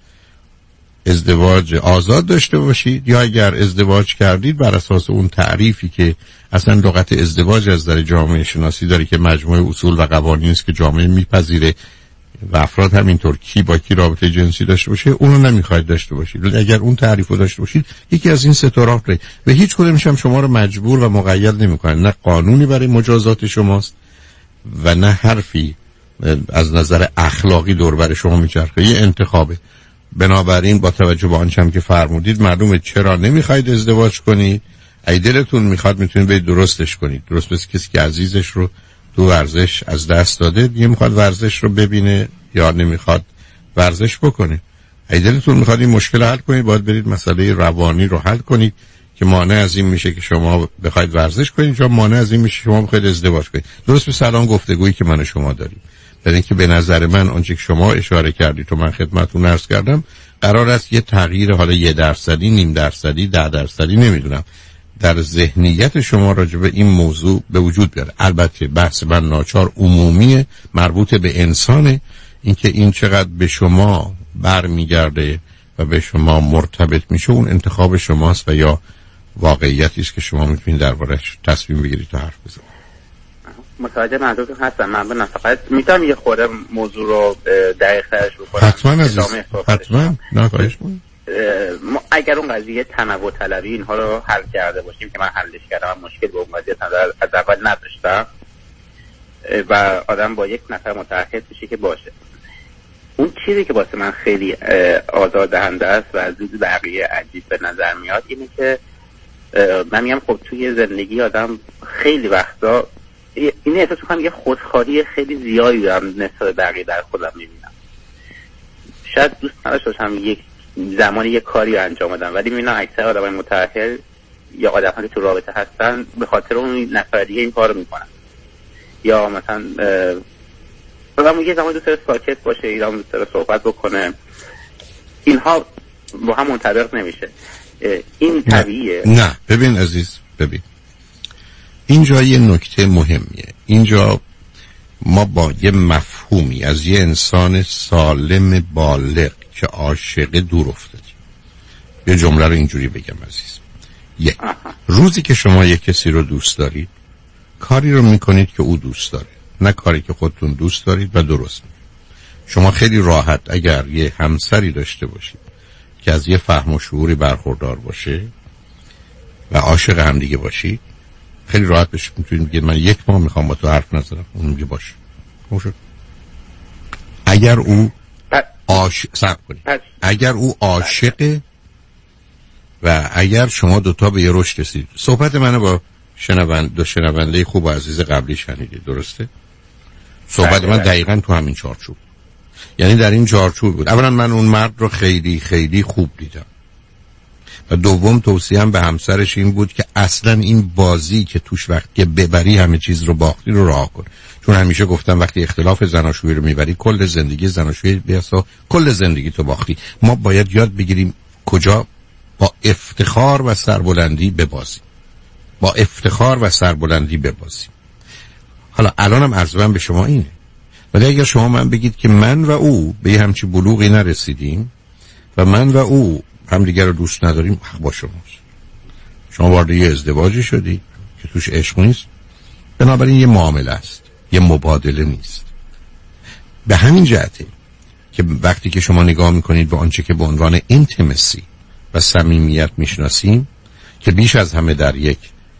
Speaker 5: ازدواج آزاد داشته باشید، یا اگر ازدواج کردید بر اساس اون تعریفی که اصلا لغت ازدواج از در جامعه شناسی داره که مجموعه اصول و قوانین است که جامعه میپذیره و افراد همینطور کی با کی رابطه جنسی داشته باشه، اونو نمیخواید داشته باشید. ولی اگر اون تعریفو داشته باشید، یکی از این سه تا راه دارید و هیچ کدومش هم شما رو مجبور و مقید نمیکنه. نه قانونی برای مجازات شماست و نه حرفی از نظر اخلاقی دور بر شما میچرخه. یه انتخابه. بنابراین با توجه به آنچه هم که فرمودید، مردم چرا نمیخواید ازدواج کنید؟ اگه دلتون میخواد میتونید برید درستش کنید. درست مثل کسی که عزیزش رو تو ورزش از دست داده، دیگه میخواد ورزش رو ببینه یا نمیخواد ورزش بکنه. اگه دلتون میخواد این مشکل حل کنید، باید برید مسئله روانی رو حل کنید که مانع از این میشه که شما بخواید ورزش کنید، یا مانع از این میشه شما بخواید ازدواج کنید. درست به سلام گفتگویی که من و شما داریم. برای اینکه به نظر من آنچه که شما اشاره کردید تو من خدمتتون عرض کردم، قرار است یه تغییر، حالا 1%، 0.5%، 10% نمیدونم، در ذهنیت شما راجع به این موضوع به وجود بیاره. البته بحث من ناچار عمومیه، مربوط به انسانه، اینکه این چقدر به شما برمیگرده و به شما مرتبط میشه اون انتخاب شماست و یا واقعیتی است که شما میتونید دربارش تصمیم بگیرید تا حرف بزنید.
Speaker 13: متوجه منظورتون هستم. من فقط میتونم یه خورده موضوع رو دقیق ترش بکنم.
Speaker 5: حتما عزیز، حتما. نخواهش کنم.
Speaker 13: اگر اون قضیه تنوع طلبی اینها رو حل کرده باشیم که من حلش کردم، مشکل با اون قضیه از اول نداشتم و آدم با یک نفر متعهد بشه که باشه، اون چیزی که واسه من خیلی آزاردهنده است و از دید بقیه عجیب به نظر میاد اینه که من میگم خب توی زندگی آدم خیلی وقتا این احساس میکنم یه خودخواهی خیلی زیادی دارم نسبت بقیه در خودم میبینم. شاید دوست نداشته باشم یک زمانی یه کاری رو انجام بدم، ولی میبینم اکثر آدمای متأهل یا آدم‌هایی که تو رابطه هستن به خاطر اون نفر دیگه این کارو میکنن، یا مثلا آدم یه زمان دوست داره ساکت باشه، یا دوست داره صحبت بکنه، اینها با هم منطبق نمیشه. این طبیعیه.
Speaker 5: نه ببین عزیز، ببین اینجا یه نکته مهمیه. اینجا ما با یه مفهومی از یه انسان سالم بالغ که عاشق دور افتادیم. یه جمله رو اینجوری بگم عزیز، روزی که شما یه کسی رو دوست دارید، کاری رو میکنید که او دوست داره، نه کاری که خودتون دوست دارید و درست میکنید. شما خیلی راحت اگر یه همسری داشته باشید که از یه فهم و شعوری برخوردار باشه و عاشق هم دیگه باشید، خیلی راحت بشه میتونید بگید من 1 ماه میخوام با تو حرف نزنم، اون میگه باشه. اگر او اگر او عاشقه و اگر شما دوتا به یه رشد رسید. صحبت منو با شنونده خوب و عزیز قبلی شنیدید، درسته؟ صحبت من دقیقاً تو همین چارچوب، یعنی در این چارچوب بود. اولا من اون مرد رو خیلی خیلی خوب دیدم و دوم توصیه‌ام به همسرش این بود که اصلا این بازی که توش وقت که ببری همه چیز رو باختی رو رها کن. چون همیشه گفتم وقتی اختلاف زناشویی رو میبری کل زندگی زناشویی بیاسا کل زندگی تو باختی. ما باید یاد بگیریم کجا با افتخار و سربلندی ببازیم، با افتخار و سربلندی ببازیم. حالا الانم عرضم به شما اینه، ولی اگر شما من بگید که من و او به همچی بلوغی نرسیدیم و من و او همدیگر رو دوست نداریم، حق با شماست. شما وارد یه ازدواجی شدی که توش عشق نیست، بنابراین یه معامله است، یه مبادله نیست. به همین جهته که وقتی که شما نگاه میکنید به آنچه که به عنوان اینتیمسی و صمیمیت میشناسیم که بیش از همه در یک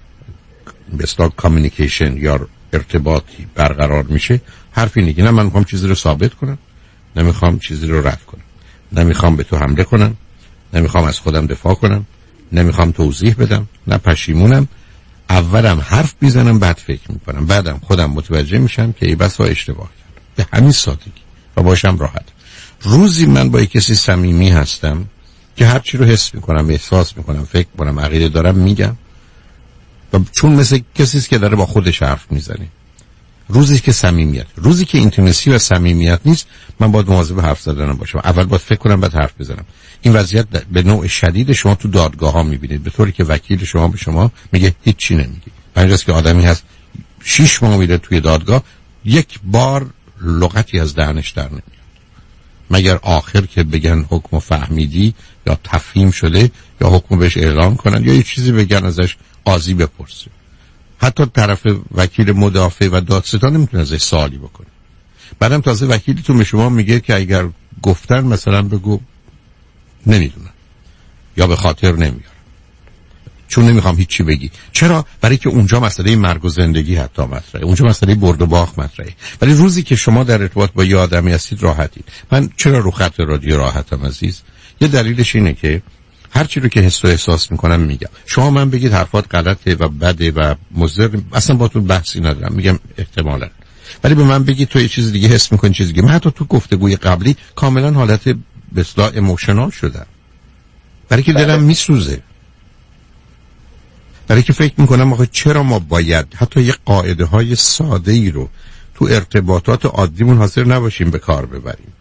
Speaker 5: به اصطلاح کامیونیکیشن یا ارتباطی برقرار میشه، حرف اینه که نه من میخوام چیزی رو ثابت کنم، نمیخوام چیزی رو رد کنم، نمیخوام به تو حمله کنم، نمیخوام از خودم دفاع کنم، نمیخوام توضیح بدم، نه پشیمونم. اولم حرف میزنم بعد فکر میکنم، بعدم خودم متوجه میشم که ای بسا اشتباه کردم. به همین سادگی و باشم راحت. روزی من با کسی صمیمی هستم که هر چی رو حس میکنم، احساس میکنم، فکر میکنم، عقیده دارم میگم، و چون مثل کسی است که داره با خودش حرف میزنه. روزی که صمیمیت، روزی که اینتیمسی و صمیمیت نیست، من باید مواظب حرف زدنم باشم. اول باید فکر کنم بعد حرف بزنم. این وضعیت به نوع شدید شما تو دادگاه ها میبینید، به طوری که وکیل شما به شما میگه هیچی نمیگی. اینجاست که آدمی هست 6 ماه میره توی دادگاه، یک بار لغتی از دهنش در نمیاد، مگر آخر که بگن حکم فهمیدی یا تفهیم شده یا حکم بهش اعلام کنن یا یه چیزی بگن ازش قاضی بپرسه. حتی طرف وکیل مدافع و دادستان نمیتونه ازش سوالی بکنه. بعدم تازه وکیلتون به شما میگه که اگر گفتن مثلا بگو نمیدونم یا به خاطر نمیارم، چون نمیخوام هیچی بگی. چرا؟ برای که اونجا مسئله مرگ و زندگی حتی مطرحه، اونجا مسئله برد و باخت مطرحه. ولی روزی که شما در ارتباط با یه آدمی هستید راحتید. من چرا رو خط رادیو راحتم عزیز؟ یه دلیلش اینه که هر چی رو که حس و احساس میکنم میگم. شما من بگید حرفات غلطه و بده و مضر، اصلا باهاتون بحثی ندارم، میگم احتمالاً. ولی به من بگید تو یه چیز دیگه حس میکنی، چیز دیگه. من حتی تو گفتگوی قبلی کاملا حالت به اصطلاح ایموشنال شدم، برای که دلم میسوزه، برای که فکر میکنم آخه چرا ما باید حتی یه قاعده های ساده ای رو تو ارتباطات عادیمون حاضر نباشیم به کار ببریم.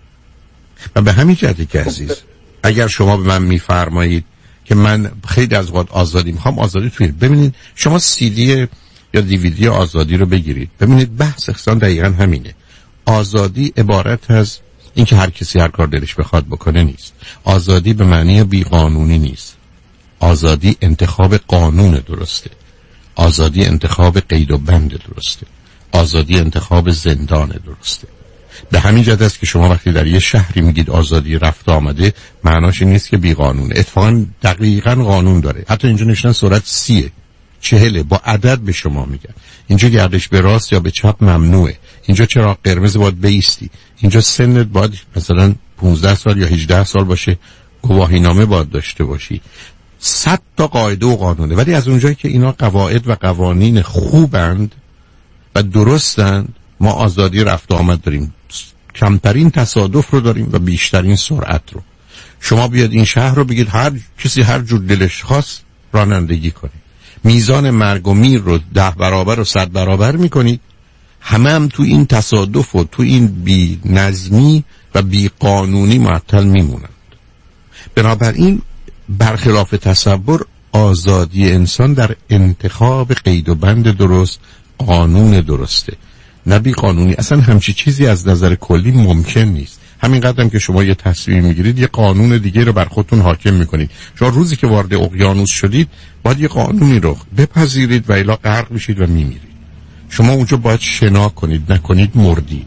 Speaker 5: و به همین جهتی که عزیز اگر شما به من میفرمایید که من خیلی از وقت آزادی میخوام، آزادی توی ببینید شما CD یا DVD آزادی رو بگیرید، ببینید بحث اصلا دقیقاً همینه. آزادی عبارت از این که هر کسی هر کار دلش بخواد بکنه نیست. آزادی به معنی بیقانونی نیست. آزادی انتخاب قانون درسته. آزادی انتخاب قید و بند درسته. آزادی انتخاب زندان درسته. به همین جهت است که شما وقتی در یه شهری میگید آزادی رفت آمده، معناش این نیست که بیقانونه. اتفاقا دقیقاً قانون داره. حتی اینجا نشون سرعت 30 40 با عدد به شما میگن. اینجا گردش به راست یا به چپ ممنوعه. اینجا چراغ قرمز باید بایستی. اینجا سنت باید مثلا 15 سال یا 18 سال باشه، گواهینامه باید داشته باشی. 100 تا قاعده و قانونه. ولی از اونجایی که اینا قواعد و قوانین خوبند و درستند، ما آزادی رفت و آمد داریم. کمترین تصادف رو داریم و بیشترین سرعت رو. شما بیاد این شهر رو بگید هر کسی هر جور دلش خواست رانندگی کنه، میزان مرگ و میر رو 10 برابر و 100 برابر میکنید. هم تو این تصادف و تو این بی نظمی و بی قانونی معطل میمونند. بنابراین برخلاف تصور، آزادی انسان در انتخاب قید و بند درست، قانون درسته، نه بی قانونی. اصلا همچی چیزی از نظر کلی ممکن نیست. همین قدرم که شما یه تصمیم میگیرید یه قانون دیگه رو بر خودتون حاکم میکنید. شما روزی که وارد اقیانوس شدید باید یه قانونی رو بپذیرید و الا غرق میشید و میمیرید. شما اونجا باید شنا کنید، نکنید مردید.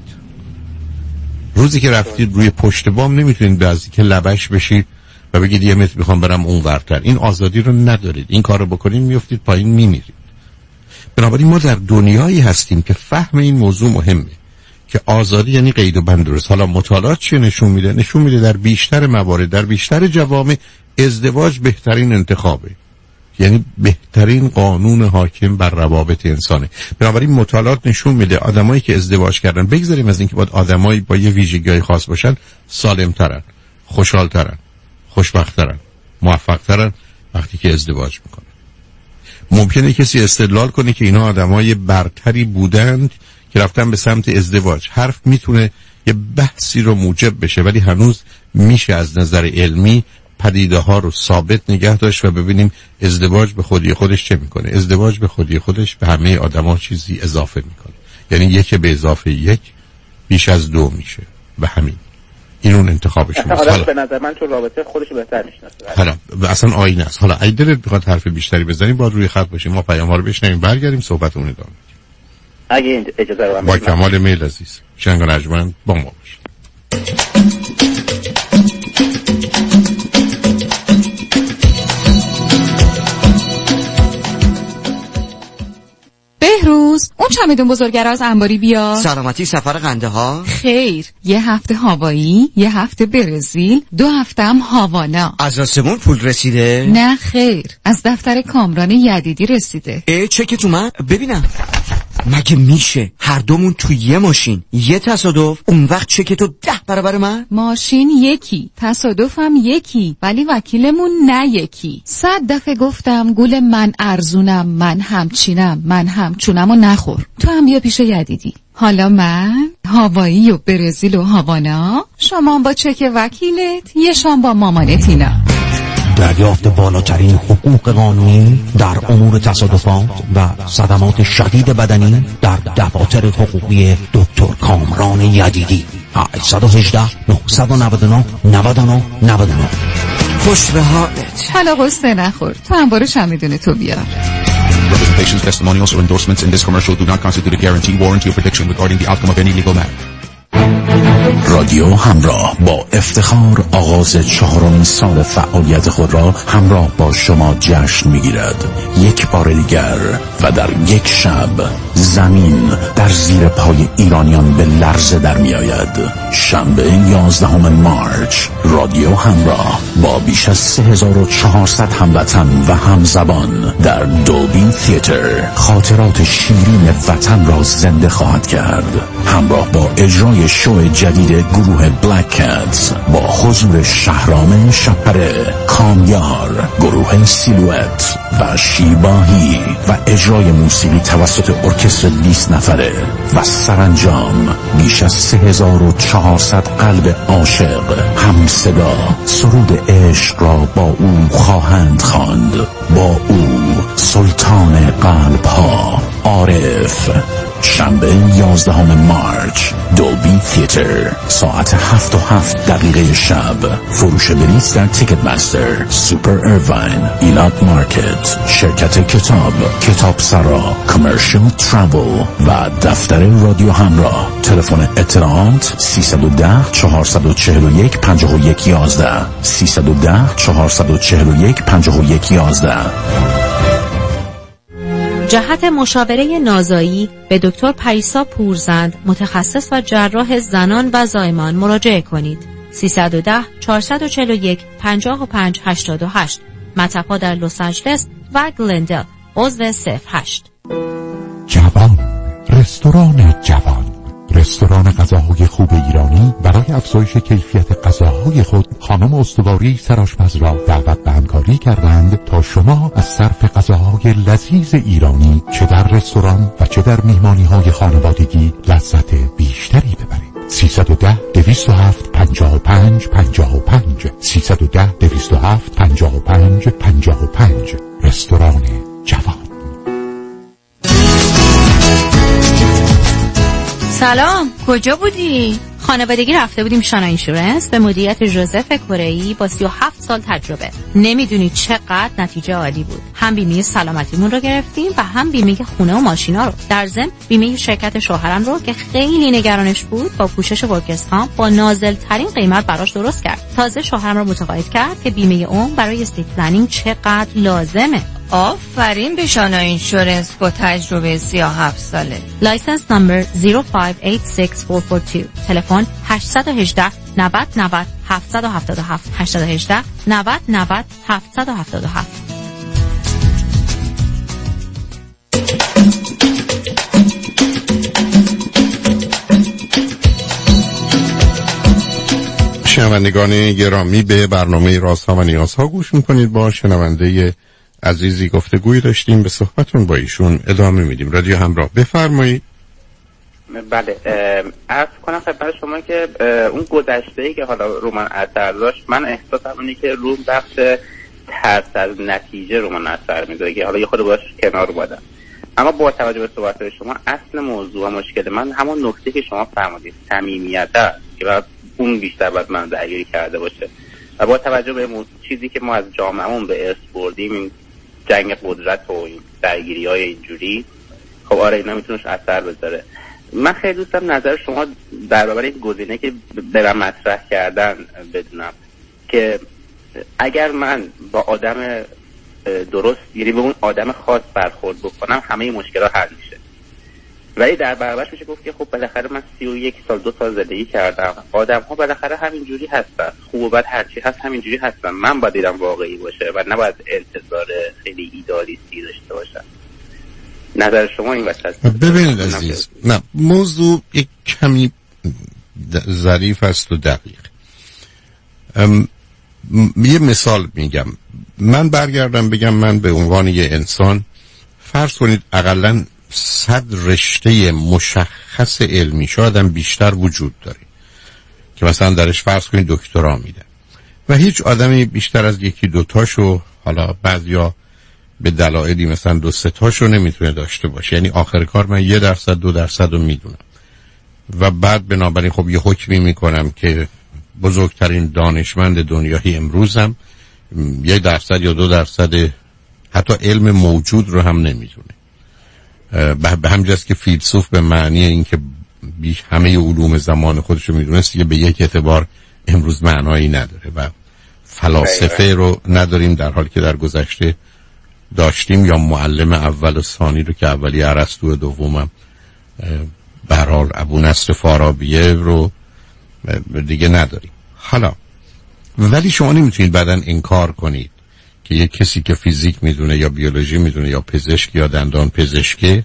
Speaker 5: روزی که رفتید روی پشت بام نمیتونید بعضی که لبش بشید و بگید یه متر میخوام برم اون ورتر. این آزادی رو ندارید. این کارو بکنید میافتید پایین میمیرید. بنابراین ما در دنیایی هستیم که فهم این موضوع مهمه که آزادی یعنی قید و بند درست. حالا مطالعات چه نشون میده؟ نشون میده در بیشتر موارد، در بیشتر جوامع ازدواج بهترین انتخابه. یعنی بهترین قانون حاکم بر روابط انسانه. بنابراین مطالعات نشون میده آدمایی که ازدواج کردن، بگذاریم از اینکه باید آدمایی با یه ویژگی‌های خاص باشن، سالم‌ترن، خوشحال‌ترن، خوشبخت‌ترن، موفق‌ترن وقتی که ازدواج میکنن. ممکنه کسی استدلال کنه که اینا آدمای برتری بودند که رفتن به سمت ازدواج. حرف میتونه یه بحثی رو موجب بشه، ولی هنوز میشه از نظر علمی پدیده ها رو ثابت نگه داشت و ببینیم ازدواج به خودی خودش چه میکنه. ازدواج به خودی خودش به همه آدما چیزی اضافه میکنه، یعنی یک به اضافه یک بیش از 2 میشه و همین. این اون انتخابش است.
Speaker 13: حالا به نظر من تو رابطه خودش بهتر میشناسه.
Speaker 5: حالا اصلا آینه است. حالا اگه دلت بخواد حرف بیشتری بزنیم باید روی خط باشیم، ما پیام ها رو بشنویم برگردیم صحبتمون ادامه بدیم.
Speaker 13: اگه اجازه رو
Speaker 5: با کمال میل عزیز. شنگ و نجمن با ما باشید.
Speaker 14: بهروز، اون چمدون بزرگه از انباری بیار.
Speaker 15: سلامتی سفر قنده ها؟
Speaker 14: خیر، 1 هفته هاوایی، 1 هفته برزیل، 2 هفته هم هاوانا.
Speaker 15: از آسمون پول رسیده؟
Speaker 14: نه خیر، از دفتر کامران یدیدی رسیده.
Speaker 15: چکت اومد؟ ببینم. مگه میشه هر دومون تو یه ماشین، یه تصادف، اون وقت چکتو 10 برابر من؟
Speaker 14: ماشین یکی، تصادفم یکی، ولی وکیلمون نه یکی. 100 دفعه گفتم گول من ارزونم، من همچینم، من همچونم و نخور. تو هم بیا پیش یدیدی. حالا من هاوایی و برزیل و هاوانا، شما با چک وکیلت، یه شام با مامانت اینا.
Speaker 16: دریافت بالاترین حقوق قانونی در امور تصادفات و صدمات شدید بدنی در دفاتر حقوقی دکتر کامران یدیدی. 818 999 99 99.
Speaker 15: خوش به حالت.
Speaker 14: حالا قصه نخور، تو هم برو چمدون تو بیار.
Speaker 17: Representations, testimonials or endorsements in this commercial do not constitute a guarantee, warranty or prediction regarding the outcome of any legal matter.
Speaker 2: رادیو همراه با افتخار آغاز 4مین سال فعالیت خود را همراه با شما جشن میگیرد. یک بار دیگر و در یک شب زمین در زیر پای ایرانیان به لرزه در می آید. شنبه 11 مارس رادیو همراه با بیش از 3400 هموطن و همزبان در دولبی تئاتر خاطرات شیرین وطن را زنده خواهد کرد. همراه با اجرای شو جدید گروه بلک کتس با حضور شهرام شپره، کامیار، گروه سیلویت و شیباهی و اجرای موسیقی توسط ارکستر 20 نفره و سرانجام بیش از 3400 قلب عاشق هم صدا سرود عشق را با او خواهند خواند. با او سلطان قلب ها عارف. شنبه 11 مارس دولبی تئاتر ساعت 7:07 شب. فروش بلیط در تیکت مستر، سوپر اروین، ایلات مارکت، شرکت کتاب سرا، کامرشال ترافل و دفتر رادیو همراه. تلفن اطلاعات 310 441 5111 310 441 5111.
Speaker 8: جهت مشاوره نازایی به دکتر پریسا پورزند، متخصص و جراح زنان و زایمان مراجعه کنید. 310 441 5588. مطب‌ها در لس آنجلس و گلندل. عضو 08.
Speaker 18: جوان، رستوران جوان، رستوران غذاهای خوب ایرانی برای افزایش کیفیت غذاهای خود خانم استواری سرآشپز را دعوت به همکاری کردند تا شما از صرف غذاهای لذیذ ایرانی چه در رستوران و چه در میهمانی‌های خانوادگی لذت بیشتری ببرید. 310 207 55 55 310 207 55 55. رستوران جوان.
Speaker 8: سلام، کجا بودی؟ خانوادگی رفته بودیم شانا اینشورنس به مدیریت ژوزف کره‌ای با 37 سال تجربه. نمیدونی چقدر نتیجه عالی بود. هم بیمه سلامتیمون رو گرفتیم و هم بیمه خونه و ماشینا رو. در ضمن بیمه شرکت شوهرم رو که خیلی نگرانش بود با پوشش ورکرز با نازل ترین قیمت براش درست کرد. تازه شوهرم رو متقاعد کرد که بیمه اون برای استیت پلنینگ چقدر لازمه.
Speaker 19: آفرین به شانا اینشورنس با تجربه 37 ساله.
Speaker 8: لایسنس نمبر 0586442. تلفن 818 90 90 777 818 90 90 777.
Speaker 5: شنوندگان گرامی، به برنامه رازها و نیازها گوش میکنید. با شنونده عزیزی گفتگوی داشتیم، به صحبتون با ایشون ادامه میدیم. رادیو همراه، بفرمایید.
Speaker 13: بله، عرض کنم خدمت شما که اون گذشته‌ای که حالا رو من اثر داشت، من احساسم اینه که رو بخش ترس از نتیجه رو من اثر میذاره که حالا یه خود باش کنار بودم. اما با توجه به صحبت شما، اصل موضوع و مشکل من همون نکته که شما فرمودید، صمیمیت است که بعد اون بیشتر باید من درگیری کرده باشه. و با توجه به چیزی که ما از جامعهمون به ارث بردیم، این جنگ قدرت و این درگیری‌های اینجوری، خب آره اینا میتونه اثر بذاره. من خیلی دوستم نظر شما در برابر این گزینه که برم مطرح کردن بدونم که اگر من با آدم درست، یعنی به اون آدم خاص برخورد بکنم، همه مشکلات حل میشه. ولی در برابرش میشه گفت که خب بالاخره من 31 سال 2 سال زندگی کردم، آدم ها بالاخره همینجوری هستن، خوب و بد هرچی هست همینجوری هستن، من باید دیدم واقعی باشه و نباید انتظار خیلی ایدالیستی داشته باشم. نظر شما این وسط؟
Speaker 5: ببینید عزیز، نه موضوع یک کمی ظریف است و دقیق. یه مثال میگم، من برگردم بگم من به عنوان یه انسان، فرض کنید اقلاً 100 رشته مشخص علمی، شایدم بیشتر وجود داره که مثلا درش فرض کنید دکترا میدن و هیچ آدمی بیشتر از یکی دوتاشو، حالا بعضیا به دلایلی مثلا 2-3 تاشو نمیتونه داشته باشه. یعنی آخر کار من 1% 2% رو میدونم و بعد بنابراین خب یه حکمی میکنم که بزرگترین دانشمند دنیای امروزم 1% یا 2% حتی علم موجود رو هم نمیدونه. به همجاست که فیلسوف به معنی این که همه علوم زمان خودشو میدونست که به یک اعتبار امروز معنایی نداره و فلاسفه رو نداریم، در حالی که در گذشته داشتیم، یا معلم اول و ثانی رو که اولی ارسطو و دومم به هر حال ابو نصر فارابیه رو دیگه نداریم. حالا ولی شما نمیتونید بعداً انکار کنید که یک کسی که فیزیک میدونه یا بیولوژی میدونه یا پزشک یا دندان پزشک،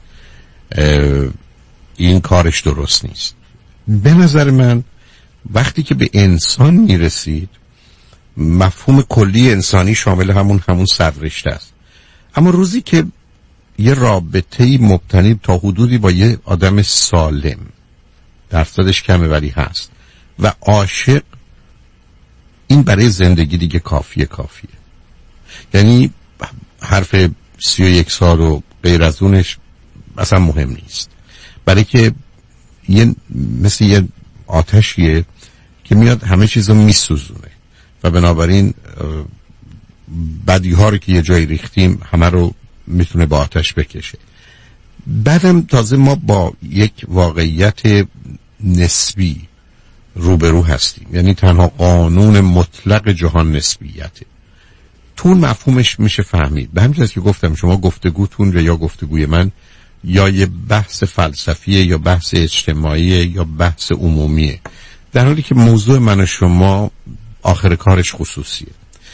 Speaker 5: این کارش درست نیست. به نظر من وقتی که به انسان میرسید، مفهوم کلی انسانی شامل همون 100 رشته است. اما روزی که یه رابطه‌ای مبتنی تا حدودی با یه آدم سالم، درصدش کمه ولی هست، و عاشق، این برای زندگی دیگه کافیه. یعنی حرف 31 سال و غیر از اونش اصلا مهم نیست، برای که مثل یه آتشیه که میاد همه چیزو میسوزونه و بنابراین بدی ها رو که یه جایی ریختیم همه رو میتونه با آتش بکشه. بعدم تازه ما با یک واقعیت نسبی روبرو هستیم، یعنی تنها قانون مطلق جهان نسبیته. تون مفهومش میشه فهمید. به همین جاست که گفتم شما گفتگوتون یا گفتگوی من یا یه بحث فلسفیه یا بحث اجتماعیه یا بحث عمومیه، در حالی که موضوع من و شما آخر کارش خصوصیه،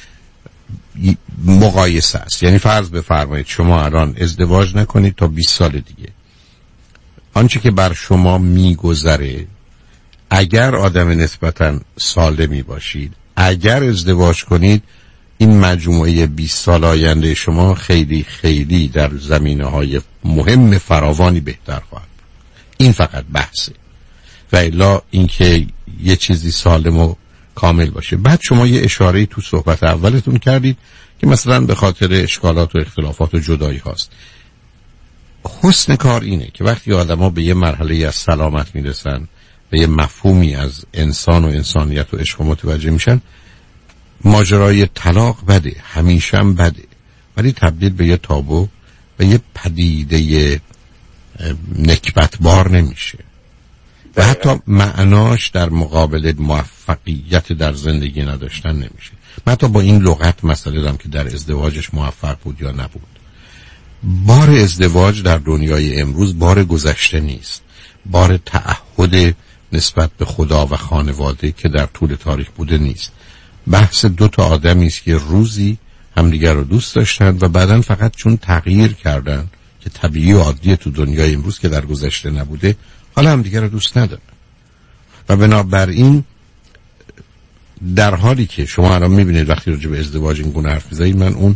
Speaker 5: مقایسه است. یعنی فرض بفرمایید شما الان ازدواج نکنید تا 20 سال دیگه، آنچه که بر شما میگذره، اگر آدم نسبتاً سالمی باشید، اگر ازدواج کنید، این مجموعه 20 سال آینده شما خیلی خیلی در زمینه‌های مهم فراوانی بهتر خواهد. این فقط بحثه و الا اینکه یه چیزی سالم و کامل باشه. بعد شما یه اشاره‌ای تو صحبت اولتون کردید که مثلا به خاطر اشکالات و اختلافات و جدایی هاست. حسن کار اینه که وقتی آدم‌ها به یه مرحله از سلامت میرسن، به یه مفهومی از انسان و انسانیت و عشق متوجه میشن، ماجرای طلاق بده، همیشه هم بده، ولی تبدیل به یه تابو و یه پدیده نکبتبار نمیشه و حتی معناش در مقابل موفقیت در زندگی نداشتن نمیشه. من حتی با این لغت مسئله دارم که در ازدواجش موفق بود یا نبود. بار ازدواج در دنیای امروز بار گذشته نیست، بار تعهد نسبت به خدا و خانواده که در طول تاریخ بوده نیست. بحث 2 تا آدمی است که روزی همدیگر رو دوست داشتن و بعداً فقط چون تغییر کردن که طبیعی و عادیه تو دنیای امروز که در گذشته نبوده، حالا همدیگر رو دوست ندارن و بنابراین در حالی که شما الان میبینید وقتی راجع به ازدواج این گونه حرف میزنید، من اون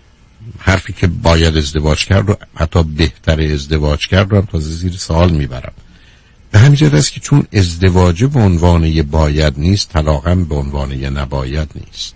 Speaker 5: حرفی که باید ازدواج کرد و حتی بهتر ازدواج کرد رو هم تازه زیر سوال میبرم. به همین جهت است که چون ازدواج به عنوان یه باید نیست، طلاق هم به عنوان یه نباید نیست.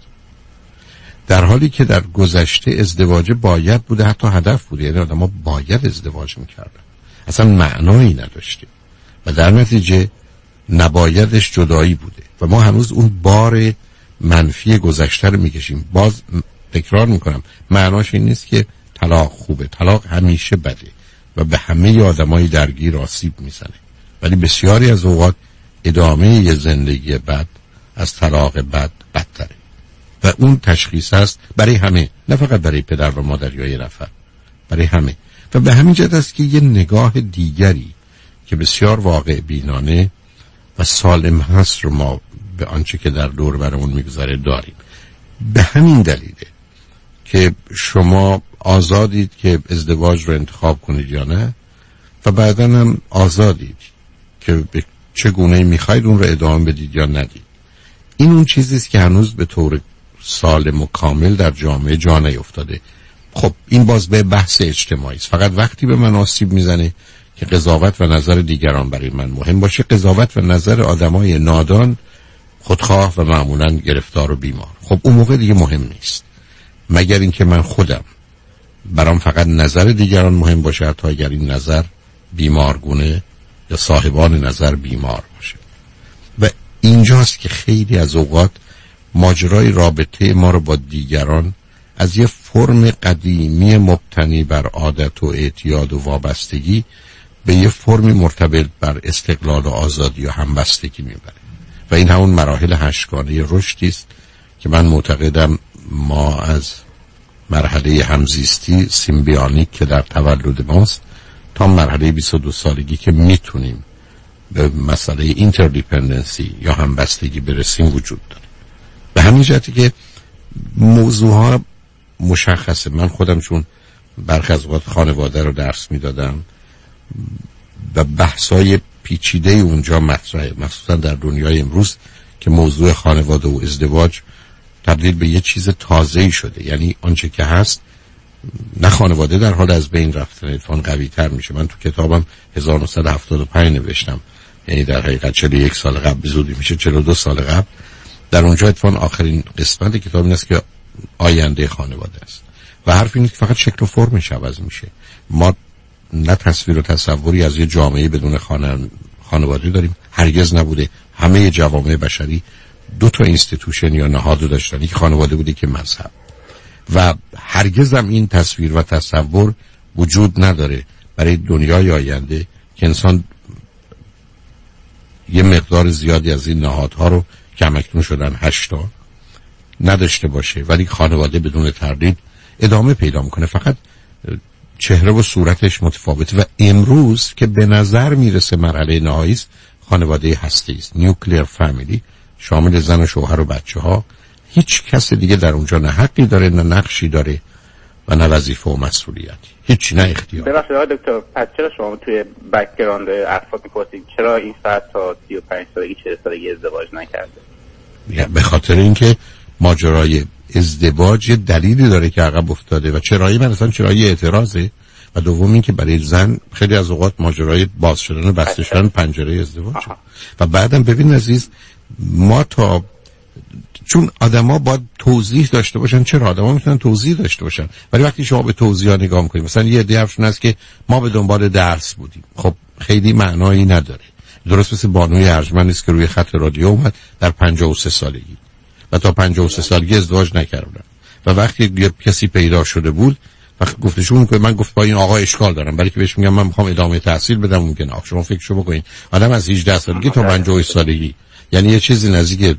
Speaker 5: در حالی که در گذشته ازدواج باید بوده، حتی هدف بوده، یعنی آدم ها باید ازدواج میکردن، اصلا معنایی نداشته و در نتیجه نبایدش جدایی بوده و ما هنوز اون بار منفی گذشته رو میکشیم. باز تکرار میکنم، معناش این نیست که طلاق خوبه. طلاق همیشه بده و به همه آدمای درگیر آسیب میزنه، ولی بسیاری از اوقات ادامه یه زندگی بد از طلاق بد بدتره و اون تشخیص است برای همه، نه فقط برای پدر و مادر یا یه نفر، برای همه. و به همین جهت است که یه نگاه دیگری که بسیار واقع بینانه و سالم هست رو ما به آنچه که در دور برمون میگذاره داریم. به همین دلیله که شما آزادید که ازدواج رو انتخاب کنید یا نه و بعداً هم آزادید که به چه گونه میخواید اون رو ادامه بدید یا ندید. این اون چیزیست که هنوز به طور سالم و کامل در جامعه جا نیفتاده. خب این باز به بحث اجتماعی است. فقط وقتی به من آسیب میزنه که قضاوت و نظر دیگران برای من مهم باشه، قضاوت و نظر آدمای نادان، خودخواه و معمولاً گرفتار و بیمار، خب اون موقع دیگه مهم نیست، مگر اینکه من خودم برام فقط نظر دیگران مهم باشه، حتی اگر این نظر بیمارگونه یا صاحبان نظر بیمار باشه. و اینجاست که خیلی از اوقات ماجرای رابطه ما رو با دیگران از یه فرم قدیمی مبتنی بر عادت و اعتیاد و وابستگی به یه فرمی مرتبط بر استقلال و آزادی و همبستگی میبره و این همون مراحل هشتگانه رشدی است که من معتقدم ما از مرحله همزیستی سیمبیونیک که در تولد ماست تا مرحله 22 سالگی که میتونیم به مسئله اینتردیپندنسی یا همبستگی برسیم وجود داره. به همین جهتی که موضوعها مشخصه. من خودم چون برخی از اوقات خانواده رو درس میدادم و بحثای پیچیده اونجا مطرحه، مخصوصا در دنیای امروز که موضوع خانواده و ازدواج تبدیل به یه چیز تازه‌ای شده. یعنی آنچه که هست نه خانواده در حال از بین رفتن، اتفاقاً قوی تر میشه. من تو کتابم 1975 نوشتم، یعنی در حقیقت 41 سال قبل، به زودی میشه 42 سال قبل. در اونجا اتفاقاً آخرین قسمت کتاب این است که آینده خانواده است و حرف این که فقط شکل و فرمش عوض میشه. ما نه تصویر و تصوری از یه جامعه بدون خانواده داریم، هرگز نبوده. همه جوامع بشری دو تا اینستیتوشن یا نهاد داشتن، یک خانواده بوده که مذهب، و هرگز هم این تصویر و تصور وجود نداره برای دنیای آینده که انسان یه مقدار زیادی از این نهادها رو که همکنون شدن 8 تا نداشته باشه، ولی خانواده بدون تردید ادامه پیدا میکنه، فقط چهره و صورتش متفاوته. و امروز که به نظر میرسه مرحله نهایی است، خانواده هستی است، نیوکلیر فامیلی، شامل زن و شوهر و بچه ها. هیچ کس دیگه در اونجا نه حقی داره، نه نقشی داره و نه وظیفه و مسئولیتی، هیچ، نه اختیار.
Speaker 13: ببخشید آقای دکتر، پس چرا شما توی بک‌گراند اطفال می‌پرسید چرا این فرد تا 35 سالگی 40 سالگی ازدواج نکرده؟
Speaker 5: به خاطر اینکه ماجرای ازدواج یه دلیلی داره که عقب افتاده و چرایی من اصلا چرایی اعتراضه، و دوم این که برای زن خیلی از اوقات ماجرای باز شدن و بسته شدن پنجره ازدواج. و بعدم ببین عزیز، ما تا چون آدما باید توضیح داشته باشن. چرا آدما میتونن توضیح داشته باشن، ولی وقتی شما به توضیح ها نگاه میکنید، مثلا یه عده حرفشون هست که ما به دنبال درس بودیم، خب خیلی معنایی نداره. درست مثل بانوی ارجمند است که روی خط رادیو اومد در 53 سالگی و تا 53 سالگی ازدواج نکردن و وقتی یه کسی پیدا شده بود وقتی گفتشون که من گفت با این آقا اشکال دارم، برای که بهش میگم من میخوام ادامه تحصیل بدم، ممکنه شما فکرشو بکنین آدم از 18 سالگی تا 50 سالگی، یعنی یه چیزی نزدیک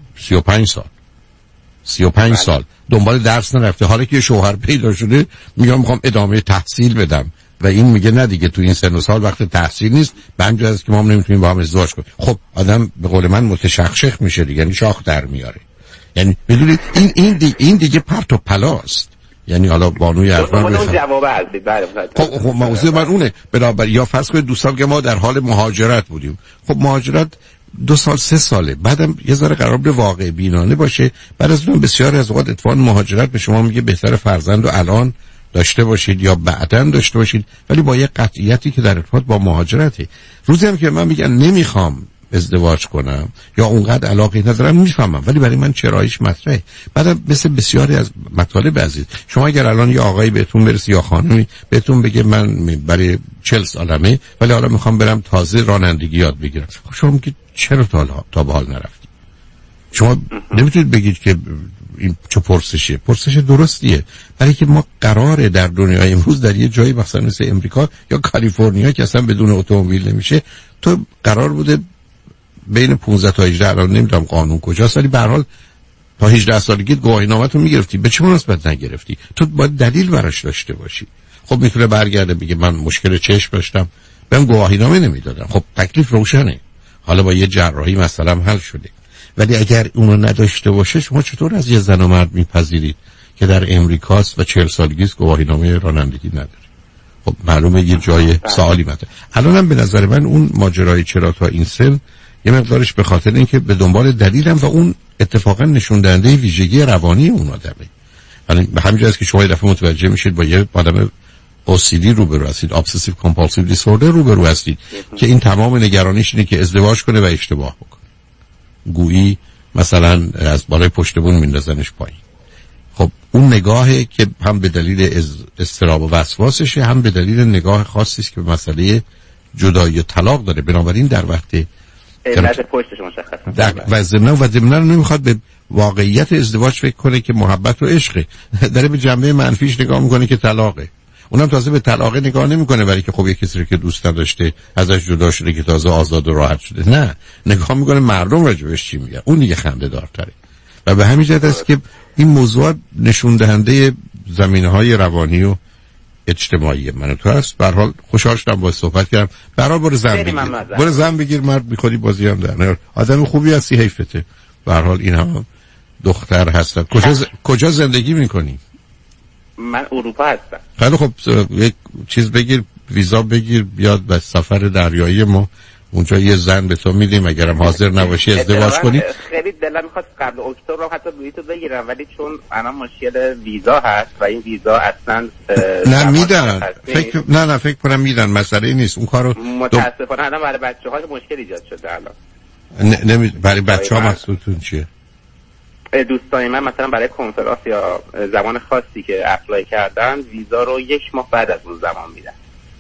Speaker 5: 35 سال دنبال درس نرفته، حالا که شوهر پیدا شده میگم میخوام ادامه تحصیل بدم و این میگه نه دیگه تو این سن و سال وقت تحصیل نیست، بنجا است که ما هم نمیتونیم با هم ازدواج کنیم. خب آدم به قول من متشخشخ میشه دیگه، یعنی شاخ در میاره. یعنی بدونید این دیگه پرت و پلاست. یعنی حالا بانوی ارجمند
Speaker 13: اون جواب هستید. بله
Speaker 5: خب موضوع من اونه. بنابراین یا فرض کنید دوستان که ما در حال مهاجرت بودیم، خب مهاجرت 2 سال 3 ساله، بعدم یه ذره قرار به واقع بینانه باشه. بعد از اون بسیاری از اوقات اتفاقا مهاجرت به شما میگه بهتر فرزند رو الان داشته باشید یا بعداً داشته باشید، ولی با یه قطعیتی که در ارتباط با مهاجرته. روزی هم که من میگن نمیخوام ازدواج کنم یا اونقدر علاقه ندارم، میفهمم، ولی برای من چراییش مطرحه. بعد مثل بسیاری از مطالب عزیز، شما اگر الان یه آقایی بهتون برسه یا خانمی بهتون بگه من برای 40 سالمه ولی حالا میخوام برم تازه رانندگی یاد بگیرم، خب شما میگید چرا تا به حال نرفتی؟ شما نمیتونید بگید که این چه پرسشه، پرسش درستیه، برای که ما قراره در دنیای امروز در یه جایی مثلا مثل امریکا یا کالیفرنیا که اصلا بدون اتومبیل نمیشه، تو قرار بوده بین 15 تا 18 الان نمیدونم قانون کجاست، ولی به هر حال تا 18 سالگی گواهینامه‌تو میگرفتی. به چه مناسبت نگرفتی؟ تو باید دلیل براش داشته باشی. خب میتونه برگرده بگه من مشکل چشم داشتم بهم گواهینامه نمیدادن، خب تکلیف روشنه، حالا با یه جراحی مثلا حل شده. ولی اگر اونو نداشته باشه شما چطور از یه زن و مرد میپذیرید که در امریکاست و 40 سالگیست گواهینامه رانندگی نداره؟ خب معلومه یه جای سوالی مطرحه. الانم به نظر من اون ماجرای چرا تا این سن یه مقدارش به خاطر اینکه به دنبال دلیلم و اون اتفاقا نشون دهنده ویژگی روانی اون آدمه. یعنی به همین جاست که شما یه دفعه متوجه میشید با یه آدم OCD روبرو هستید، Obsessive Compulsive Disorder روبرو هستید که این تمام نگرانیش اینه که ازدواج کنه و اشتباه بکنه، گویی مثلا از بالای پشت بون میندازنش پایین. خب اون نگاهی که هم به دلیل اضطراب و وسواسشه، هم به دلیل نگاه خاصی است که به مسئله جدایی و طلاق داره. بنابراین در وقت
Speaker 13: علت پشتش مشخصه
Speaker 5: و ضمناً نمیخواد به واقعیت ازدواج فکر کنه که محبت و عشقه، داره به جنبه منفیش نگاه میکنه که طلاقه. اونم تازه به طلاق نگاه نمیکنه برای که خب یه کسی رو که دوست نداشته ازش جدا شده که تازه آزاد و راحت شده، نه، نگاه میکنه مردم راجبش چی میگن، اون دیگه خنده دارتره. و به همین جهت است که این موضوع نشون دهنده زمینه‌های روانی و اجتماعی من و تو هست. به هر حال خوشحال شدم با صحبت کردم. برای برو زن بگیر مرد می‌خوری بازی هم در آدم خوبی هستی، حیفته. به هر حال این هم دختر هستن. کجا زندگی می‌کنی؟
Speaker 13: من اروپا هستم.
Speaker 5: خیلی خب یک چیز بگیر، ویزا بگیر، بیاد به سفر دریایی ما، اونجا یه زن به تو میدیم، اگرم حاضر نباشی ازدواج کنی.
Speaker 13: خیلی دلم میخواد قبل اکتبر رو حتی بلیطو بگیرم، ولی چون الان مشکل ویزا هست و این ویزا اصلا
Speaker 5: نه میدن، فکر کنم میدن، مسئله نیست اون کارو.
Speaker 13: متاسفانه الان برای بچه‌ها مشکل ایجاد شده. الان
Speaker 5: برای بچه‌ها مقصودتون چیه؟
Speaker 13: دوستان من مثلا برای کنفرانس یا زمان خاصی که اپلای کردن ویزا رو 1 ماه بعد از اون زمان میدن.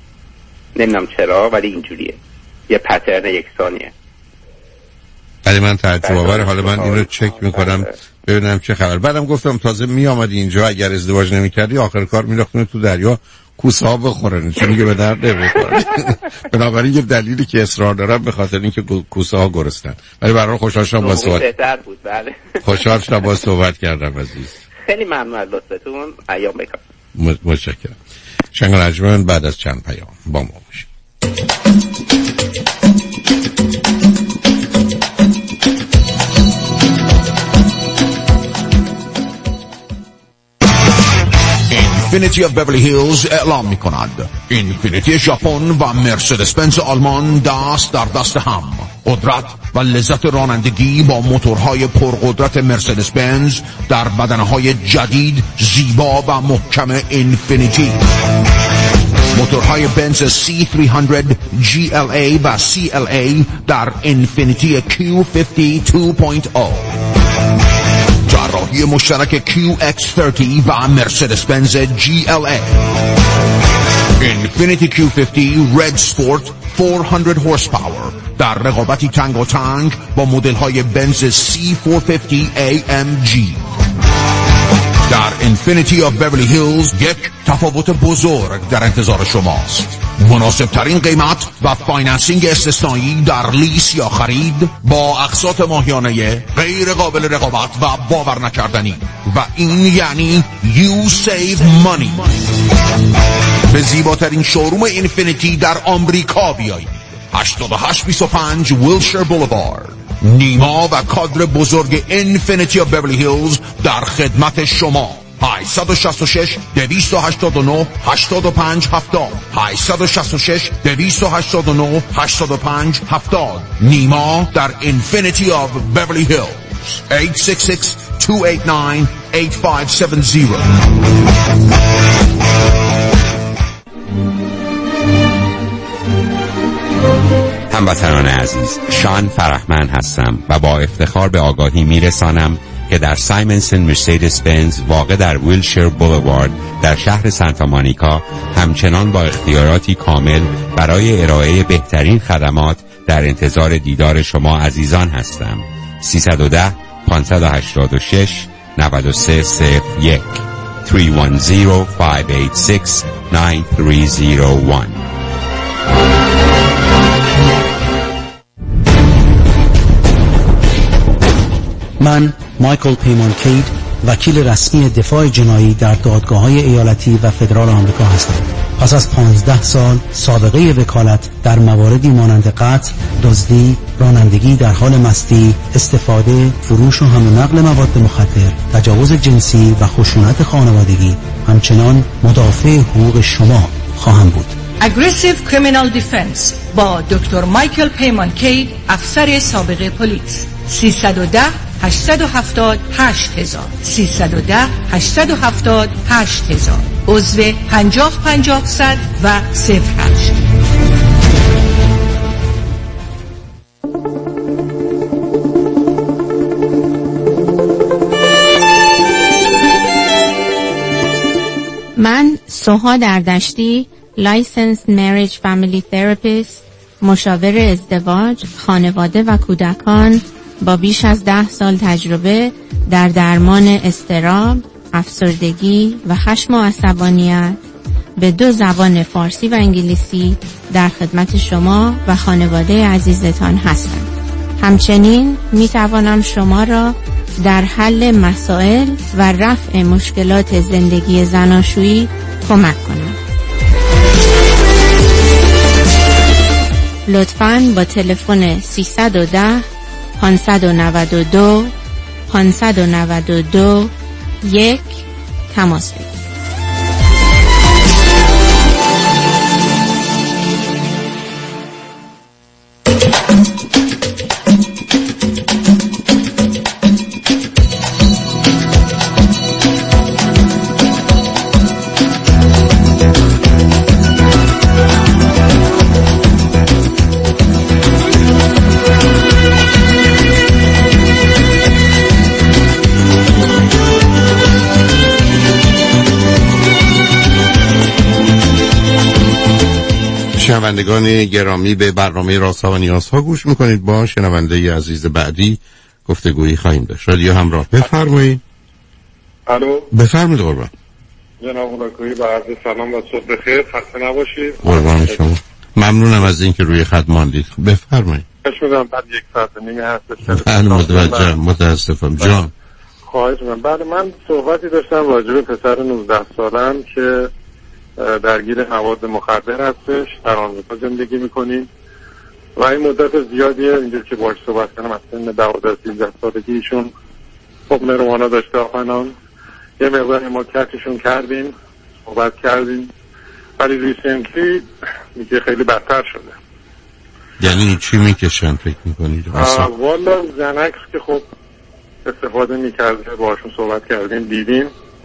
Speaker 13: نمیدونم چرا ولی اینجوریه، یه پترن یکسانیه.
Speaker 5: ولی من تعجب آوره. حالا من این رو چک میکنم ببینم چه خبر. بعدم گفتم تازه میامدی اینجا اگر ازدواج نمیکردی آخر کار مینداختن تو دریا کوسه ها بخورن، چون میگه به درد نمیخوره. بنابراین یه دلیلی که اصرار دارم به خاطر اینکه کوسه ها گرسنن. ولی برای خوشحال شدم با صحبت.
Speaker 13: بهتر بود. بله.
Speaker 5: خوشحال شدم با صحبت کردم عزیز.
Speaker 13: خیلی ممنون از لطفتون. ایام بکن.
Speaker 5: متشکرم. شنگ رجمن بعد از چند پیام با ما باشید.
Speaker 16: اینفینیتی of Beverly Hills اعلام می کند اینفینیتی ژاپن و مرسدس بنز آلمان دست در دست هم. قدرت و لذت رانندگی با موتورهای پرقدرت مرسدس بنز در بدنهای جدید، زیبا و محکم اینفینیتی. موتورهای بنز C300 GLA و CLA در اینفینیتی Q50 2.0. جراحی مشترک QX30 و مرسدس بنز GLA. اینفینیتی Q50 Red Sport 400 horsepower در رقابتی تنگ و تنگ با مدل های بنز C450 AMG. در اینفینیتی آف بیورلی هیلز یک تفاوت بزرگ در انتظار شماست. مناسب ترین قیمت و فایننسینگ استثنایی در لیس یا خرید با اقساط ماهیانه غیر قابل رقابت و باور نکردنی، و این یعنی You Save Money. به زیباترین شوروم اینفینیتی در آمریکا بیایید. 8825 ویلشر بولوارد. نیما و کادر بزرگ اینفینیتی آف بیورلی هیلز در خدمت شما. 866 289 85 70 866 289 85 70. نیما در Infinity of Beverly Hills 866-289-8570.
Speaker 20: هموطنان عزیز، شان فرحمند هستم و با افتخار به آگاهی میرسانم که در سایمنسن مرسیدس بنز واقع در ویلشیر بولوارد در شهر سانتا مونیکا همچنان با اختیاراتی کامل برای ارائه بهترین خدمات در انتظار دیدار شما عزیزان هستم. 310 586 9301 310 586 9301.
Speaker 21: من مایکل پیمان کید، وکیل رسمی دفاع جنایی در دادگاه‌های ایالتی و فدرال آمریکا هستم. پس از 15 سال سابقه وکالت در مواردی مانند قتل، دزدی، رانندگی در حال مستی، استفاده، فروش و حمل و نقل مواد مخدر، تجاوز جنسی و خشونت خانوادگی، همچنان مدافع حقوق شما خواهم بود.
Speaker 22: Aggressive Criminal Defense با دکتر مایکل پیمان کید، افسر سابق پلیس. 310 870 8000 310 870 8000 عضو 50 100 و 08.
Speaker 8: من سوها دردشتی، Licensed Marriage Family Therapist، مشاور ازدواج، خانواده و کودکان با بیش از 10 سال تجربه در درمان اضطراب، افسردگی و خشم و عصبانیت به 2 زبان فارسی و انگلیسی در خدمت شما و خانواده عزیزتان هستم. همچنین می توانم شما را در حل مسائل و رفع مشکلات زندگی زناشویی کمک کنم. لطفاً با تلفن 310 592 592 1 تماس بگیرید.
Speaker 5: شنوندگان گرامی، به برنامه رازها و نیازها گوش میکنید. با شنونده عزیز بعدی گفتگویی خواهیم داشت. رادیو همراه، بفرمایید.
Speaker 23: الو،
Speaker 5: بفرمایید قربان.
Speaker 23: جناب ملاکویی، با عرض سلام و صبح بخیر، خسته نباشید.
Speaker 5: قربان شما، ممنونم از اینکه روی خط ماندید. بفرمایید.
Speaker 23: خواهش می‌کنم، بعد 1 ساعت و نیم هستش.
Speaker 5: بله متوجهم، متاسفم جان.
Speaker 23: خواهش می‌کنم. بعد من صحبتی داشتم راجع به پسر 19 سالم که درگیر مواد مخدر هستش، در آمریکا زندگی میکنیم و این مدت زیادیه اینجور که باهاش صحبت کنم. از سن 12-13 سالگی ایشون خب مروانه داشته آخوانان، یه مقدار ما کتشون کردیم، صحبت کردیم، ولی ریسنتلی میگه خیلی بدتر شده.
Speaker 5: یعنی چی میکشن فکر میکنید؟
Speaker 23: والا زنکس که خب استفاده میکرده، باهاشون صحبت کردیم، دیدیم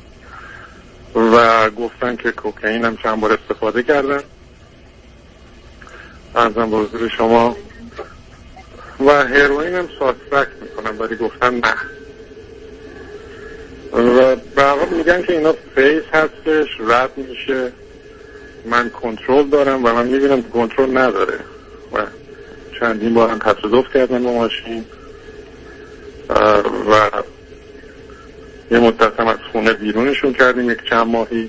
Speaker 23: و گفتن که کوکائین هم چند بار استفاده کردن. ارزم به حضور شما و هروئین هم ساسپکت میکنن، ولی گفتن نه. و به حال میگن که اینا فیس هستش، رد میشه. من کنترل دارم و من میبینم کنترل نداره و چندین بار هم تصادف کردن با ماشین و یه مدت هم از خونه بیرونشون کردیم، 1 چند ماهی،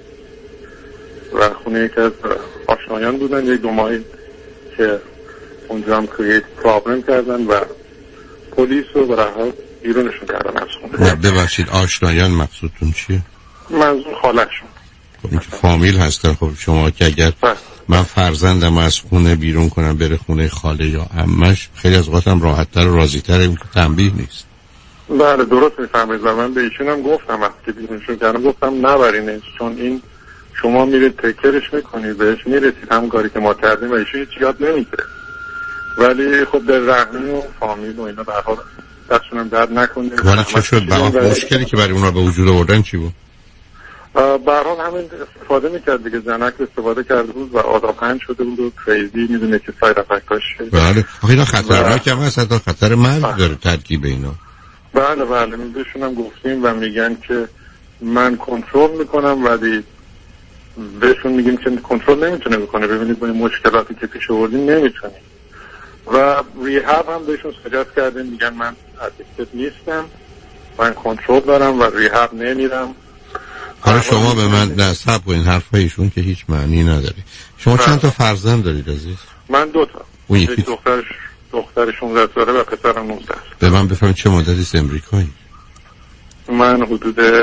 Speaker 23: و خونه یکی از آشنایان بودن 1-2 ماهی که اونجا هم کریت پرابلم کردن و پلیس رو به راه بیرونشون کردن از خونه.
Speaker 5: ببخشید، آشنایان مقصودتون چیه؟
Speaker 23: منظور خاله‌شون.
Speaker 5: خب این که فامیل هستن. خب شما که اگر من فرزندم از خونه بیرون کنم بره خونه خاله یا عمش، خیلی از اوقات هم راحت‌تر و راضی‌تر، این که تنبیه نیست.
Speaker 23: بله درست میفهمید و من به ایشون هم گفتم وقتی که بیرونشون کردم گفتم نبرینش، چون این شما میرید تکرش میکنید بهش میرسید همون کاری که ما کردیم و ایشون هیچ یاد نمیگیره. ولی خب در رحمی و فامیل و اینا در حال دستشون هم درد نکنه.
Speaker 5: ولی چه شد؟ مشکلی که برای اونا به وجود آوردن چی بود؟
Speaker 23: برحال همین استفاده میکرد دیگه، زنک استفاده کرده بود و آدابهنج شده بود و کریزی میدونه که ساید افکتاش.
Speaker 5: بله اینا خطرناک هم هست، حتی خطر مرگ داره ترکیب اینا.
Speaker 23: بله بهشون هم گفتیم و میگن که من کنترل میکنم ولی بهشون میگیم که کنترل نمیتونه بکنه. ببینید با این مشکلاتی که پیش آوردیم نمیتونیم. و ریهاب هم بهشون سجاست کردیم، میگن من ادیکتد نیستم، من کنترل دارم و ریهاب نمیرم.
Speaker 5: حالا شما به من نصب این حرفایشون که هیچ معنی نداره. شما چند تا فرزند دارید عزیز؟
Speaker 23: من 2 تا.
Speaker 5: اون یکی
Speaker 23: دختر 16 ساله و پسرم 19.
Speaker 5: به من بفرمایید چه مدتی از امریکایی؟
Speaker 23: من حدود 25-6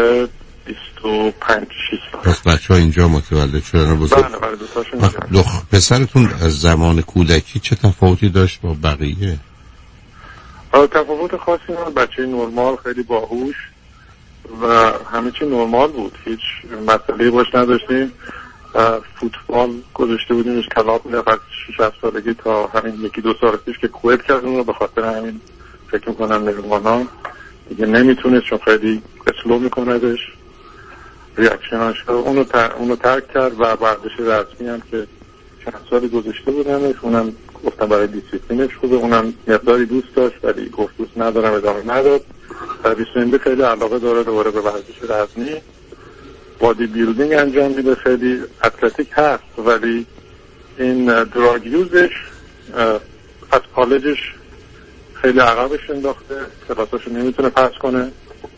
Speaker 23: سال.
Speaker 5: پس بچه‌ها اینجا متولد شدن بزرگ؟
Speaker 23: بله دوتاشون.
Speaker 5: پسرتون از زمان کودکی چه تفاوتی داشت با بقیه؟
Speaker 23: تفاوت خاصی نداشت. بچه نرمال، خیلی باهوش و همه چی نرمال بود، هیچ مسئله باش نداشتیم. فوتبال گذاشته بودیمش کلاب میرفت 6-7 سالگی تا همین 1-2 سال پیش که کویت کردیم و به خاطر همین فکر میکنم نرمانا دیگه نمیتونست چون خیلی اسلو میکندش ریاکشناش. اونو ترک کرد و ورزش رسمی هم که چند سالی گذاشته بودمش اونم گفتم برای دیسیپلینش خوبه، اونم مقداری دوست داشت ولی گفت دوست ندارم ادامه نداد. در 20 خیلی علاقه داره دوباره به ورزش رسمی، بادی بیلدینگ انجام میده، خیلی اتلتیک هست ولی این دراگ یوزش از کالجش خیلی عقبش انداخته، کلاساشو نمیتونه پس کنه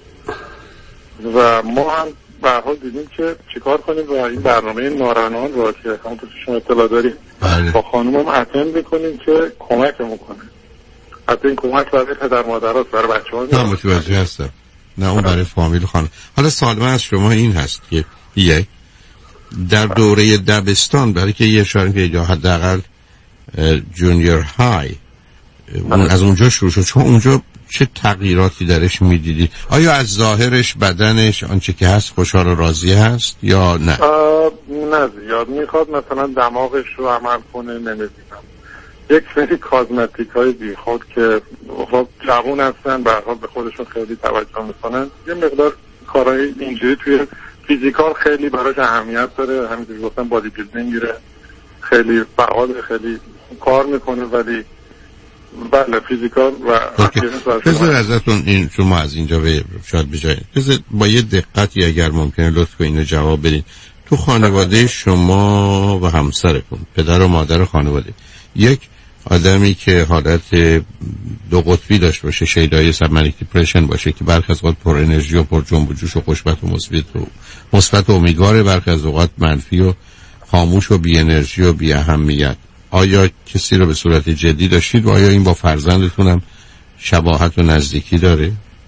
Speaker 23: و ما هم به هر حال دیدیم که چیکار کنیم و این برنامه نارنان را که همونطور که شما اطلاع داریم با خانوم هم اتند میکنیم که کمک میکنه. حتی این کمک برای پدر مادرات برای بچه ها
Speaker 5: نه متوجه هستم، نه اون برای فامیل خانم. حالا سوال من از شما این هست که یک در دوره دبستان برای که یه شاریم که یا حداقل جونیور های اون از اونجا شروع شد، چون اونجا چه تغییراتی درش میدیدید؟ آیا از ظاهرش بدنش آنچه که هست خوشحال و راضی هست یا نه؟
Speaker 23: نه زیاد میخواد مثلا دماغش رو عمل کنه نمیدونم، یک سری کازمتیک های بی خود که خب جوون هستن به هر حال به خودشون خیلی توجه میکنن، یه مقدار کارهای اینجوری توی فیزیکال خیلی براش اهمیت داره. همینطوری گفتم بادی بیلدینگ میره، خیلی فعال، خیلی کار میکنه ولی بله فیزیکال و
Speaker 5: بذار ازتون این شما از اینجا به شاید بجایید بذار با یه دقتی اگر ممکنه لطف کنید اینو جواب بدین. تو خانواده شما و همسرتون پدر و مادر خانواده یک آدمی که حالت دو قطبی داشته باشه، شیدایی سبمنیک دیپرشن باشه که برخی از اوقات پر انرژی و پر جنب و جوش و خوشبخت و مثبت و امیدواره، برخی از اوقات منفی و خاموش و بی انرژی و بی اهمیت، آیا کسی رو به صورت جدی داشتید و آیا این با فرزندتون هم شباهت و نزدیکی داره؟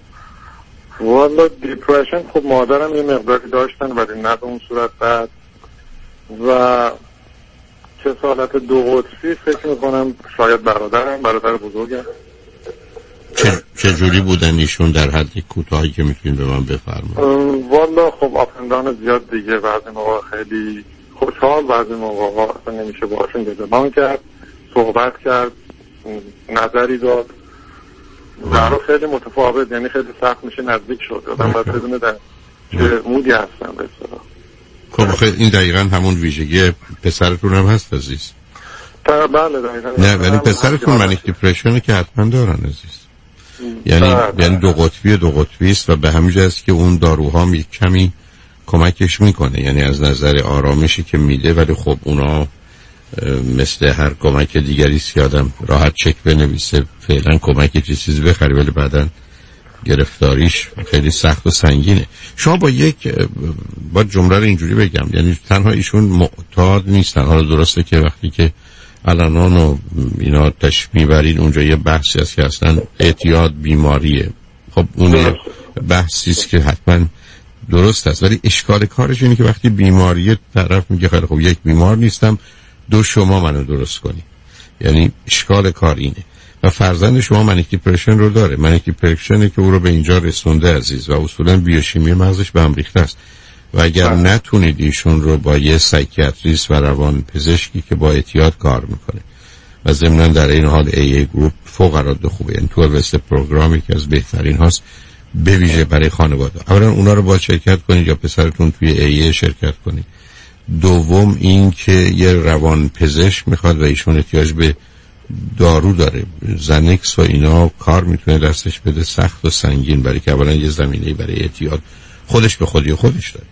Speaker 23: والا دیپرشن خب مادرم یه مقداری داشتن ولی نه به اون صورت بعد و حالت دو قطبی فکر میکنم شاید برادر بزرگم.
Speaker 5: چه جوری بودن ایشون در حد کوتاهی که میتونید به من بفرمایید؟
Speaker 23: والا خب آفندان زیاد دیگه، بعضی موقع خیلی خوشحال، بعضی موقع اصلا نمیشه باشون گذبان کرد، صحبت کرد، نظری داد، در خیلی متفاوت، یعنی خیلی سخت میشه نزدیک شد. آدم باید بدونه در چه مودی هستن به اصطلاح.
Speaker 5: خب این دقیقا همون ویژگی پسرتون هم هست عزیز؟
Speaker 23: بله دقیقا.
Speaker 5: نه ولی پسرتون منیک دیپرشنه که حتما دارن عزیز. یعنی دو قطبی است و به همین جاست که اون داروها یک کمی کمکش میکنه، یعنی از نظر آرامشی که میده، ولی خب اونا مثل هر کمک دیگری آدم راحت چک بنویسه فعلا کمک چیزی بخری ولی بعدن گرفتاریش خیلی سخت و سنگینه. شما با جمله رو اینجوری بگم، یعنی تنها ایشون معتاد نیستن. حالا درسته که وقتی که الانان و اینا تشمیع برید اونجا یه بحثی هست که اصلا اعتیاد بیماریه، خب اون یه بحثی است که حتما درست است، ولی اشکال کارش اینه که وقتی بیماریه طرف میگه خیلی خب یک بیمار نیستم، دو شما منو درست کنی، یعنی اشکال کار اینه. و فرزند شما منیک دیپرشن رو داره. منیک دیپرشنی که او رو به اینجا رسونده عزیز، و اصولا بیوشیمی مغزش به هم ریخته است و اگر نتونید ایشون رو با یه سایکیاتریست و روان پزشکی که با احتیاط کار میکنه و ضمناً در این حال AA گروپ فوق العاده خوبه، این تو وست پروگرامی که از بهترین هاست به ویژه برای خانواده. اولا اونا رو با شرکت کنید یا پسرتون توی AA شرکت کنید. دوم این که یه روان پزشک میخواد و ایشون احتیاج به دارو داره، زنکس و اینا کار میتونه دستش بده سخت و سنگین، برای که اولا یه زمینه‌ای برای اعتیاد خودش به خودی خودش داره.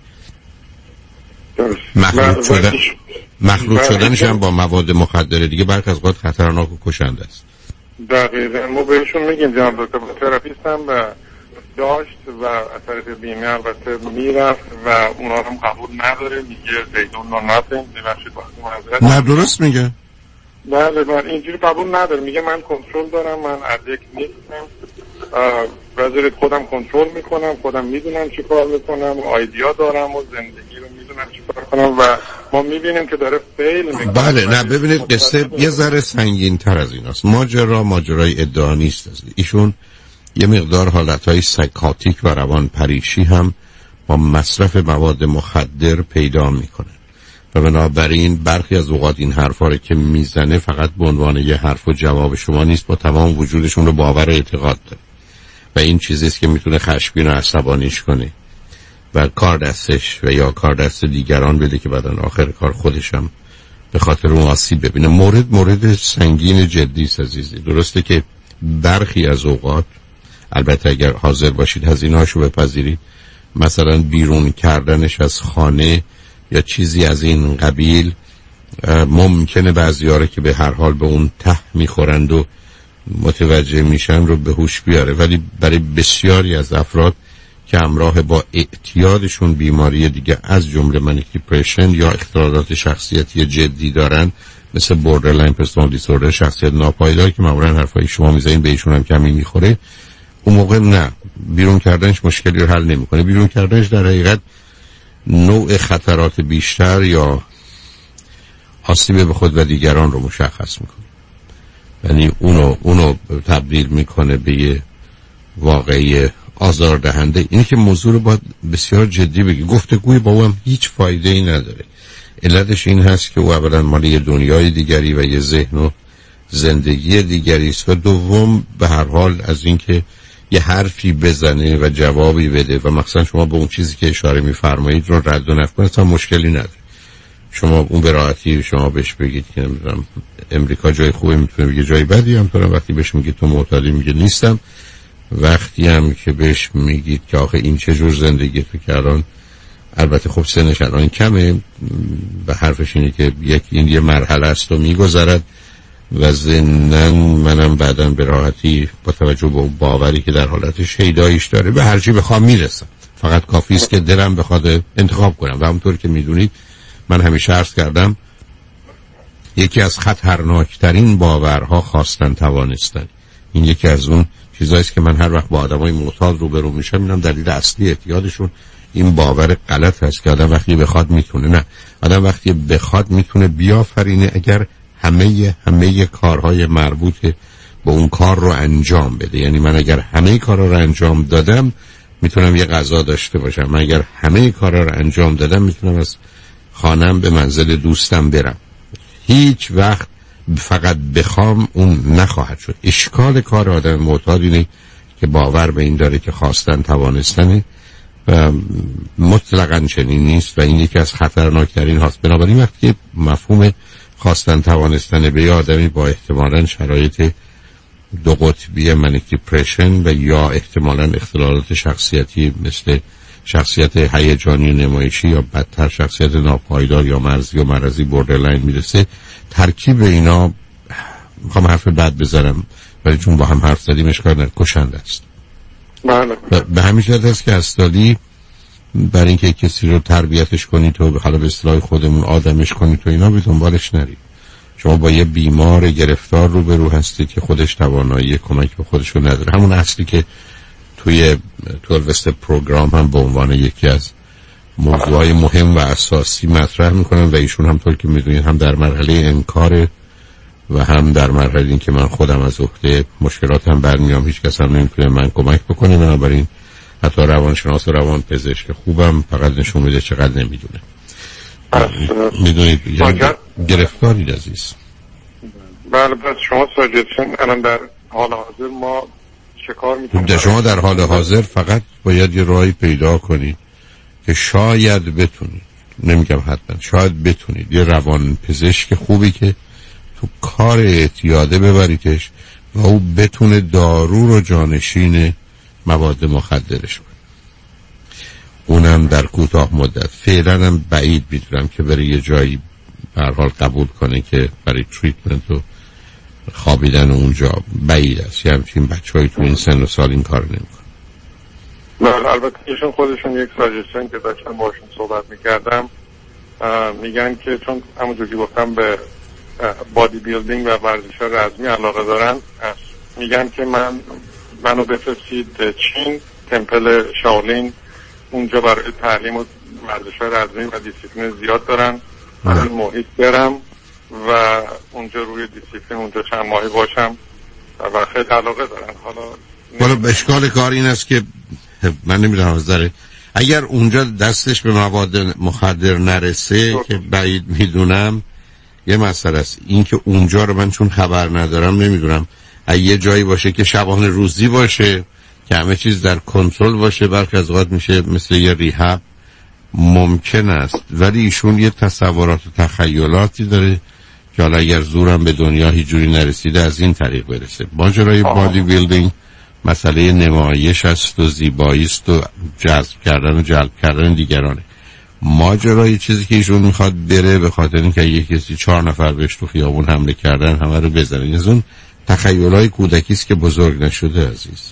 Speaker 5: مخلوط شدنش هم با مواد مخدر دیگه برخی از اوقات خطرناک و کشنده است.
Speaker 23: دقیقاً ما بهشون میگیم جناب دکتر، تراپیست هم داشت و از طریق بیمه البته میرفت و اونا هم قبول نداره، میگه زیدون نو ناتینگ.
Speaker 5: نه درست میگه.
Speaker 23: بله من اینجوری قبول نداره، میگه من کنترل دارم، من ادیک نیستم، بذارید خودم کنترل میکنم، خودم میدونم چی کار میکنم، آیدیا دارم و زندگی رو میدونم چی کار کنم و ما میبینیم که داره فیل میکنه.
Speaker 5: بله نه ببینید قصه یه ذره سنگین تر از این است. ماجرای ادعا نیست. ایشون یه مقدار حالتهای سایکاتیک و روان پریشی هم با مصرف مواد مخدر پیدا میکنه و بنابراین برخی از اوقات این حرفا که میزنه فقط به عنوان یه حرف و جواب شما نیست، با تمام وجودشون رو باور و اعتقاد داره و این چیزیست که میتونه خشمگین و عصبانیش کنه و کار دستش و یا کار دست دیگران بده که بعدن آخر کار خودش هم به خاطر اون آسیب ببینه. مورد سنگین جدی است عزیزی. درسته که برخی از اوقات البته اگر حاضر باشید هزینه‌اشو بپذیرید، مثلا بیرون کردنش از خانه یا چیزی از این قبیل ممکنه بعضی‌ها که به هر حال به اون ته میخورند و متوجه میشن رو به هوش بیاره، ولی برای بسیاری از افراد که همراه با اعتیادشون بیماری دیگه از جمله منیک دیپرشن یا اختلالات شخصیتی جدی دارن مثل بوردرلاین پرسونالیتی دیسوردر، شخصیت ناپایدار که معمولا حرفای شما میزنین به ایشون هم کمی میخوره، اون موقع نه بیرون کردنش مشکلی رو حل نمیکنه. بیرون کردنش در حقیقت نوع خطرات بیشتر یا آسیب به خود و دیگران رو مشخص میکنه، یعنی اونو تبدیل میکنه به یه واقعی آزاردهنده. اینه که موضوع رو باید بسیار جدی بگی. گفتگوی با او هم هیچ فایده ای نداره. علتش این هست که او اولا مال یه دنیای دیگری و یه ذهن و زندگی دیگری است و دوم به هر حال از اینکه یه حرفی بزنه و جوابی بده و مثلا شما به اون چیزی که اشاره می‌فرمایید رو رد و نفی کنید اصلا مشکلی نداره. شما اون به راحتی شما بهش بگید که نمیدونم امریکا جای خوبه، میتونه بگه جای بدی، همطورم وقتی بهش میگید تو معتادی میگه نیستم. وقتی هم که بهش میگید که آخه این چه جور زندگی تو کردن، البته خب سنش الان کمه، به حرفش اینه که این یه مرحله است و میگذرد و ضمناً منم بعداً به راحتی با توجه به باوری که در حالت شیداییش داره به هر چی بخوام میرسم، فقط کافی است که دلم بخواد انتخاب کنم. و همونطور که میدونید من همیشه عرض کردم یکی از خطرناکترین باورها خواستن توانستن. این یکی از اون چیزایی است که من هر وقت با آدمای معتاد روبرو میشم اینم دلیل اصلی اعتیادشون این باور غلط هست که آدم وقتی بخواد میتونه. نه، آدم وقتی بخواد میتونه بیافرینه اگر همه کارهای مربوط به اون کار رو انجام بده. یعنی من اگر همه کارا رو انجام دادم میتونم یه غذا داشته باشم، من اگر همه کارا رو انجام دادم میتونم از خانم به منزل دوستم برم. هیچ وقت فقط بخوام اون نخواهد شد. اشکال کار آدم معتاد اینه که باور به این داره که خواستن توانستنه و مطلقاً چنین نیست و این یکی از خطرناکترین هاست. بنابراین وقتی مفهوم خواستن توانستن به آدمی با احتمالاً شرایط دو قطبی منیک دیپرشن و یا احتمالاً اختلالات شخصیتی مثل شخصیت هیجانی نمایشی یا بدتر شخصیت ناپایدار یا مرزی و مرضی بوردرلاین میرسه، ترکیب اینا میخوام حرف بد بزنم ولی چون با هم حرف زدیم اشکال نداره کشنده است. به همین جهت است که اصطلاحی برای اینکه کسی رو تربیتش کنید و حالا به اصطلاح خودمون آدمش کنید و اینا به دنبالش نرید. شما با یه بیمار گرفتار روبرو هستید که خودش توانایی کمک به خودش رو نداره. همون اصلی که توی وست پروگرام هم به عنوان یکی از موضوعای مهم و اساسی مطرح میکنن و ایشون همطور که میدونید هم در مرحله انکار و هم در مرحله این که من خودم از عهده مشکلاتم برمیام، هیچ کس هم نمیتونه من کمک بکنه. بنابراین حتی روانشناس و روانپزشک خوبم فقط نشون میده چقدر نمیدونه. میدونید گرفتاری عزیز.
Speaker 23: بله پس شما ساجدشن الان در حال حاضر ما چه کار میکنیم؟
Speaker 5: شما در حال حاضر فقط باید یه راهی پیدا کنید که شاید بتونید، نمیگم حتما، شاید بتونید یه روانپزشک خوبی که تو کار اعتیاده ببریدش و او بتونه دارو رو جانشین مواد مخدرش کنه. اونم در کوتاه مدت. فعلا هم بعید میدونم که برای یه جایی به هر حال قبول کنه که برای تریتمنت و خوابیدن اونجا بعید است. یه همچین بچه‌های تو این سن و سال این کار نمی‌کنه.
Speaker 23: بله البته ایشون خودشون یک ساجستشن که داشتم باشون صحبت میکردم میگن که چون همونجور که گفتم به بادی بیلدینگ و ورزش‌های رزمی علاقه دارن، میگن که منو بفرستید چین، تمپل شاولین، اونجا برای تعلیم و ورزش‌های رزمی و دیسیپلین زیاد دارن. من این محیط برم و اونجا روی دیسیپلین اونجا چند ماهی باشم و خیلی علاقه دارن.
Speaker 5: حالا اشکال کار این است که من نمیدونم از داره اگر اونجا دستش به مواد مخدر نرسه که بعید میدونم، یه مسئله است. این که اونجا رو من چون خبر ندارم نمیدونم، یه جایی باشه که شبانه روزی باشه که همه چیز در کنترل باشه، برخی از اوقات میشه مثل یه ریهب، ممکن است. ولی ایشون یه تصورات و تخیلاتی داره که حالا اگر زورم به دنیا هیچ جوری نرسیده از این طریق برسه. ماجرای بادی بیلدینگ مسئله نمایش است و زیبایی است و جذب کردن و جلب کردن دیگرانه. ماجرای چیزی که ایشون میخواد بره به خاطر اینکه یه کسی 4 نفر بهش تو خیابون حمله کردن همه رو بزنن. از اون تخیلای کودکی است که بزرگ نشده عزیز.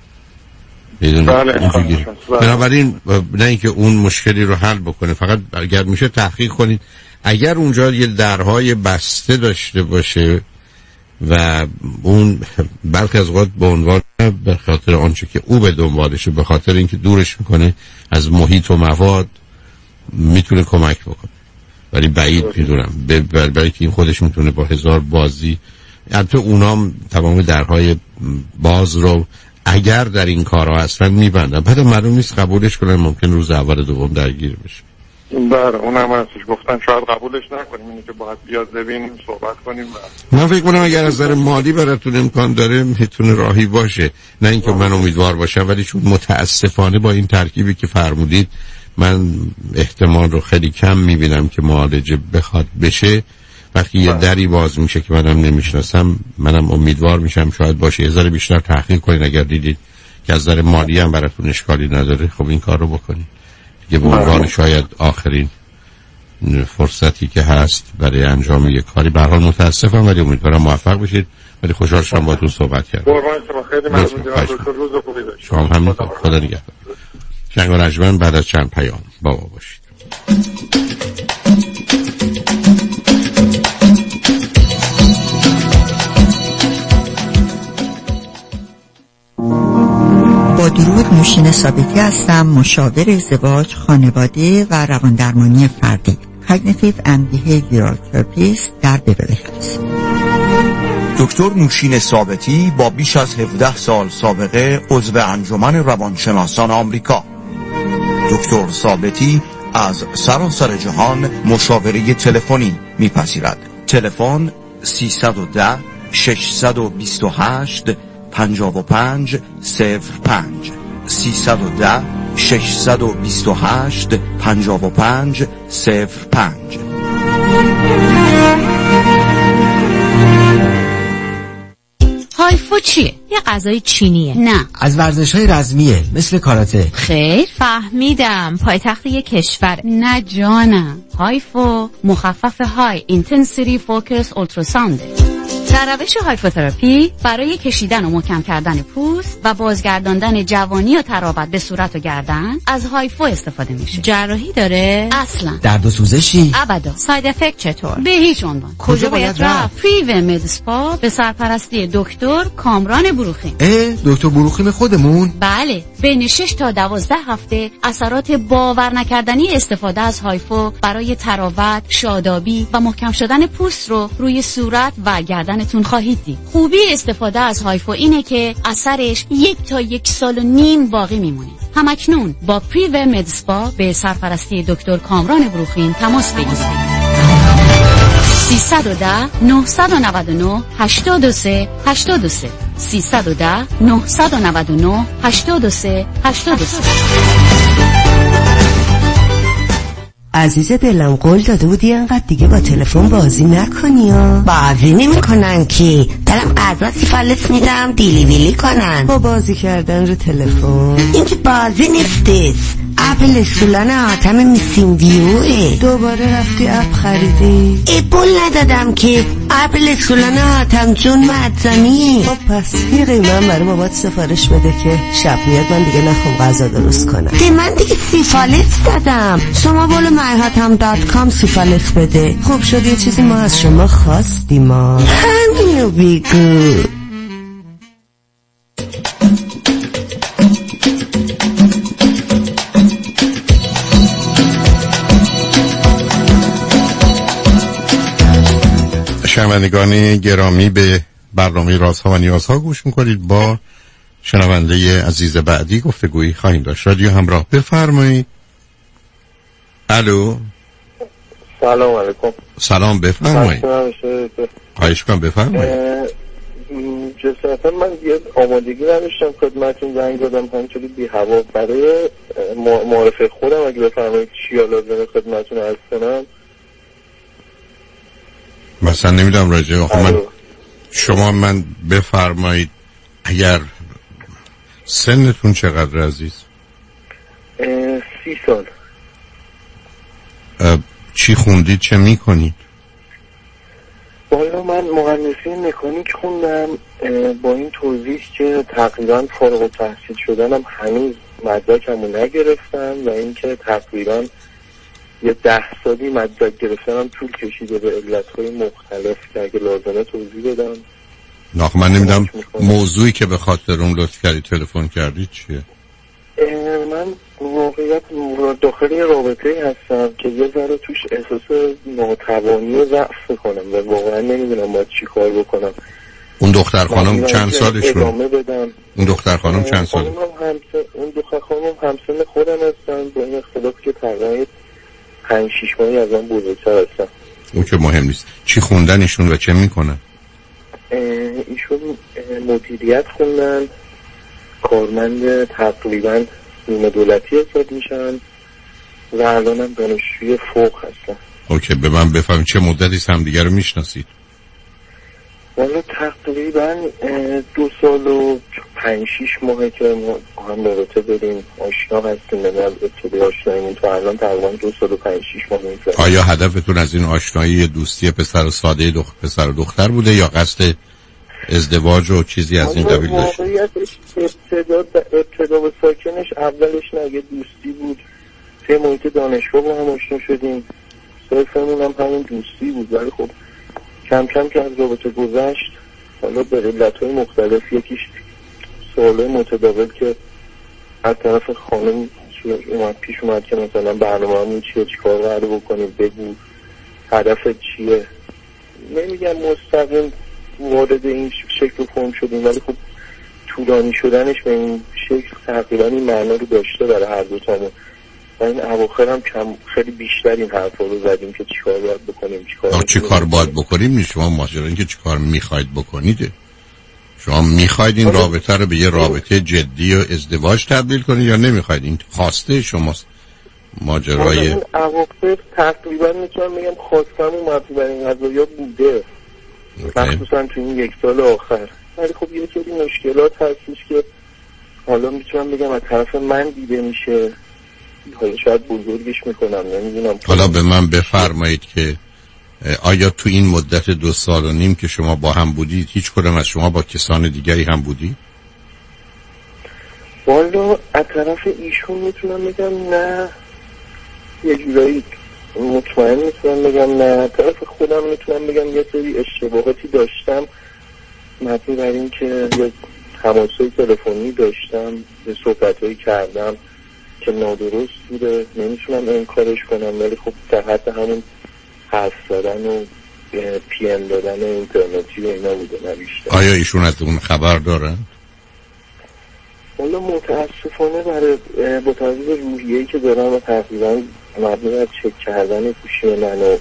Speaker 5: بنابراین نه اینکه اون مشکلی رو حل بکنه، فقط اگر میشه تحقیق کنید اگر اونجا یه درهای بسته داشته باشه و اون بلکه از اوقات به عنوان به خاطر آنچه که او به دنبالشه، به خاطر اینکه دورش میکنه از محیط و مواد، میتونه کمک بکنه. ولی بعید میدونم برای که این خودش میتونه با 1000 بازی، البته اونام تمام درهای باز رو اگر در این کارها هستن میبندن، بعد معلوم نیست قبولش کنن، ممکن روز اول دوم درگیر بشه.
Speaker 23: بله اونم هستش، گفتن شاید قبولش نکنیم، اینی که باید بیاد ببینیم صحبت کنیم.
Speaker 5: من فکر کنم اگر از نظر مالی براتون امکان داره میتونه راهی باشه، نه اینکه من امیدوار باشم، ولی چون متاسفانه با این ترکیبی که فرمودید من احتمال رو خیلی کم میبینم که معالجه بخواد بشه. وقتی یه دری باز میشه که منم نمیشناسم، منم امیدوار میشم شاید باشه. یه ذره بیشتر تحقیق کنید، اگر دیدید که از نظر مالی هم براتون اشکالی نداره خب این کار رو بکنید که به عنوان شاید آخرین فرصتی که هست برای انجام یک کاری. به هر حال متاسفم ولی امیدوارم موفق بشید. ولی خوشحال شدم باهاتون صحبت کردم.
Speaker 23: خیلی ممنون جناب دکتر، روز خوبی داشتید.
Speaker 5: شما هم خدا نگهدار. شنگ و رجمن بعد از چند پیام با ما باشید.
Speaker 1: با درود، نوشین ثابتی هستم، مشاور ازدواج، خانواده و رواندرمانی فردی، Cognitive and Behavioral Therapist در بیورلی هیلز.
Speaker 9: دکتر نوشین ثابتی با بیش از 17 سال سابقه عضو انجمن روانشناسان آمریکا. دکتر ثابتی از سراسر جهان مشاوره تلفنی میپذیرد. تلفن 310 628 55 05 310 628 55 05.
Speaker 8: هایفو چیه؟ یه غذای چینیه. نه،
Speaker 15: از ورزش‌های رزمیه مثل کاراته.
Speaker 8: خیر، فهمیدم، پایتخت یه کشور. نه جانم، هایفو مخفف های اینتنسیتی فوکس اولتراساوند.
Speaker 3: در روش هایپوتراپی برای کشیدن و محکم کردن پوست و بازگرداندن جوانی و تراوت به صورت و گردن از هایفو استفاده میشه.
Speaker 8: جراحی داره؟
Speaker 3: اصلا.
Speaker 15: درد و سوزشی؟
Speaker 3: ابدا.
Speaker 8: ساید افکت چطور؟
Speaker 3: به هیچ عنوان.
Speaker 15: کجا باید رفت؟
Speaker 3: پریو مد اسپا به سرپرستی دکتر کامران بروخیم.
Speaker 15: دکتر بروخیم خودمون؟
Speaker 3: بله. بین 6 تا 12 هفته اثرات باور نکردنی استفاده از هایفو برای تراوت، شادابی و محکم شدن پوست رو روی صورت و گردنتون خواهید دید. خوبی استفاده از هایفو اینه که اثرش 1 تا 1.5 سال باقی میمونه. همکنون با پریو مد اسپا به سرپرستی دکتر کامران بروخیم تماس بگیرید. 310 999 83 83 310 999 83 83.
Speaker 4: عزیز دلم قول داده بودی انقدر دیگه با تلفن بازی نکنی ها.
Speaker 6: بازی نمی‌کنن کی؟ دارم غذا سیفالت میدم دیلیویلی کنن.
Speaker 4: با بازی کردن رو تلفن
Speaker 6: این که بازی نیستیست. اپ رستوران حاتم میسین ویوه.
Speaker 4: دوباره رفتی اپ خریدی؟
Speaker 6: پول ندادم که. اپ رستوران حاتم جون معظمی.
Speaker 4: خب پس یه قیمه برای بابات سفارش بده که شب میاد من دیگه نخوام غذا درست کنم.
Speaker 6: من دیگه سیفالت دادم. شما برو myhatam.com سیفالت بده.
Speaker 4: خوب شد یه چیزی ما از شما خواستیم ما.
Speaker 6: همینو بگو.
Speaker 5: شنوندگان گرامی به برنامه رازها و نیازها گوش میکنید. با شنونده عزیز بعدی گفتگویی خواهیم داشت. رادیو همراه بفرمایید. الو.
Speaker 23: سلام علیکم.
Speaker 5: سلام بفرمایید. خواهش کنم بفرمایید.
Speaker 23: جسارتا من یه آمادگی نداشتم خدمتتون زنگ زدم همینطوری بی هوا برای معرفه خودم اگه بفرمایید چیا لازمه خدمتتون عرض کنم.
Speaker 5: مثلا نمیدونم راجع من بفرمایید اگر سنتون چقدر عزیز؟
Speaker 23: 30 سال.
Speaker 5: چی خوندید چه میکنید؟
Speaker 23: بالا من مهندسی مکانیک خوندم با این توضیح که تقریبا فارغ التحصیل شدنم هنوز مدرکمو نگرفتم و اینکه تقریبا یه 10 سالی مدرک گرفتنم طول کشیده به علتهای مختلف که اگه لازمه توضیح بدم.
Speaker 5: نه من نمیدونم موضوعی که به خاطر اون لطف کردی تلفن کردی چیه؟
Speaker 23: من واقعیت داخلی رابطه هستم که یه ذره توش احساس ناتوانی و ضعف کنم و واقعا نمیدونم باید چی کار بکنم.
Speaker 5: اون دختر خانم چند سالشون؟
Speaker 23: ادامه بدم.
Speaker 5: اون دختر خانم چند ساله؟
Speaker 23: اون دختر خانم همسن خودم هستن با این اختلاف که تقریبا 5-6 ماهی از آن بزرگتر هستن.
Speaker 5: اون که مهم نیست. چی خوندن ایشون و چه میکنن؟
Speaker 23: ایشون مدیریت خوندن، کارمند تقریبا نیمه دولتی حساب میشن و الان هم دانشجوی فوق هستن.
Speaker 5: اوکی به من بفهم چه مدتی هم دیگر رو میشناسید؟
Speaker 23: والا تقریبا 2 سال و 5-6 ماهه که ما هم رابطه بریم آشنا هستیم. من از ابتدای آشناییمون تا الان تقریبا 2 سال و 5-6 ماه میگذره.
Speaker 5: آیا هدفتون از این آشنایی دوستی پسر ساده پسر و دختر بوده یا قصد ازدواج و چیزی از این قبیل داشت؟
Speaker 23: واقعیتش ابتدا و ساکنش اولش نگه دوستی بود. توی محیط دانشگاه با هم آشنا شدیم. صرفمون هم همون دوستی بود ولی خب کم کم که از رابطه گذشت حالا به علتهای مختلف یکیش سوالای متداول که از طرف خانم پیش اومد که مثلا برنامه همون چیه چی کار قراره بکنیم بگو هدفت چیه. نمیگم مستقیم وارد این شکل فرم شدیم ولی خب طولانی شدنش به این شکل تقریبا این معنا رو داشته برای هر دو تامون و این اواخر هم خیلی بیشتر این حرفا رو زدیم که چیکار باید بکنیم
Speaker 5: چیکار باید بکنیم نیست. شما ماجرا این که چیکار میخواید بکنید. شما میخواید این رابطه رو به یه رابطه جدی و ازدواج تبدیل کنید یا نمیخواید؟ این خواسته شماست. ماجرای
Speaker 23: این اواخر تقریبا میتونم بگم خواستم و مبنی بر این قضایا بوده مخصوصا تو این 1 سال آخر. ولی خب یه سری مشکلات هستش که حالا میتونم بگم از طرف من دیده میشه حالا شاید بزرگش میکنم نمیدونم.
Speaker 5: حالا به من بفرمایید که آیا تو این مدت 2.5 سال که شما با هم بودید هیچ کدام از شما با کسان دیگری هم بودید؟
Speaker 23: والا از طرف ایشون میتونم بگم نه، یه جورایی مطمئن میتونم بگم نه. طرف خودم میتونم بگم یه سری اشتباهاتی داشتم مبنی بر این که یه تماس‌های تلفنی داشتم، یه صحبت‌هایی کردم که نادرست بوده، نمیتونم انکارش کنم، ولی خب در حد همون حرف زدن و پی ام دادن اینترنتی و اینا بوده، نه بیشتر.
Speaker 5: آیا ایشون از اون خبر دارن؟
Speaker 23: والا متاسفانه برای با توجه روحیه‌ای که دارم و تقریبا مبنی بر چک کردن گوشی من و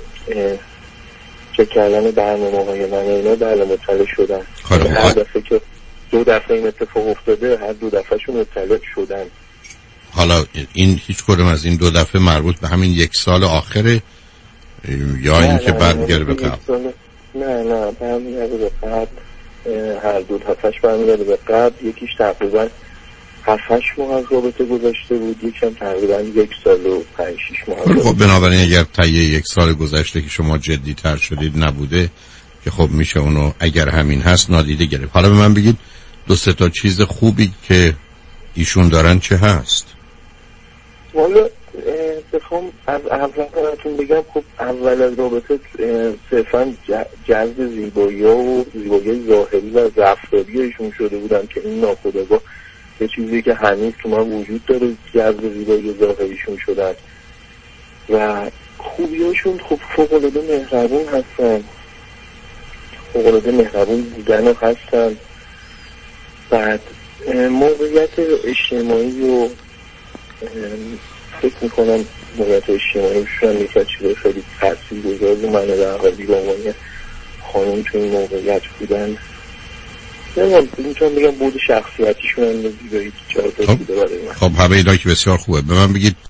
Speaker 23: چک کردن برنامه‌های من و اینا در مطلع شدن. هر دفعه که 2 دفعه این اتفاق افتاده هر 2 دفعهشون مطلع شدن.
Speaker 5: حالا این هیچ کدوم از این 2 دفعه مربوط به همین 1 سال آخره یا این که برمیگرده به قبل؟
Speaker 23: نه برمیگرده به قبل. هر 2 دفعهش برمیگرده به قبل. یکیش تقریبا 7-8 ماه از رابطه گذشته بود، یکم تقریبا 1 سال و 5-6 ماه.
Speaker 5: خب بنابراین اگر طی 1 سال گذشته که شما جدی تر شدید نبوده که خب میشه اونو اگر همین هست نادیده گرفت. حالا به من بگید 2-3 تا چیز خوبی که ایشون دارن چه هست؟
Speaker 23: والا بخوام از اول براتون بگم، خب اول از رابطه صرفا جذب زیبایی‌ها و زیبایی ظاهری و رفتاری ایشون شده بودم که این ناخودآگاه یه چیزی که هنوز تو من وجود داره، جذب زیبایی ظاهریشون شدن و خوبیاشون خب فوق‌العاده مهربون هستن، فوق‌العاده مهربون بودن و هستن. بعد موقعیت اجتماعی و فکر میکنم موقعیت اجتماعی شدن یکی از چیزهای خیلی تاثیرگذار رو من در حالی به عنوان خانم تو این موقعیت بودن. میتونم بگم بود شخصیتیشون هم زیبایی جالب بوده برای من.
Speaker 5: خب همه اینا که بسیار خوبه. به من بگید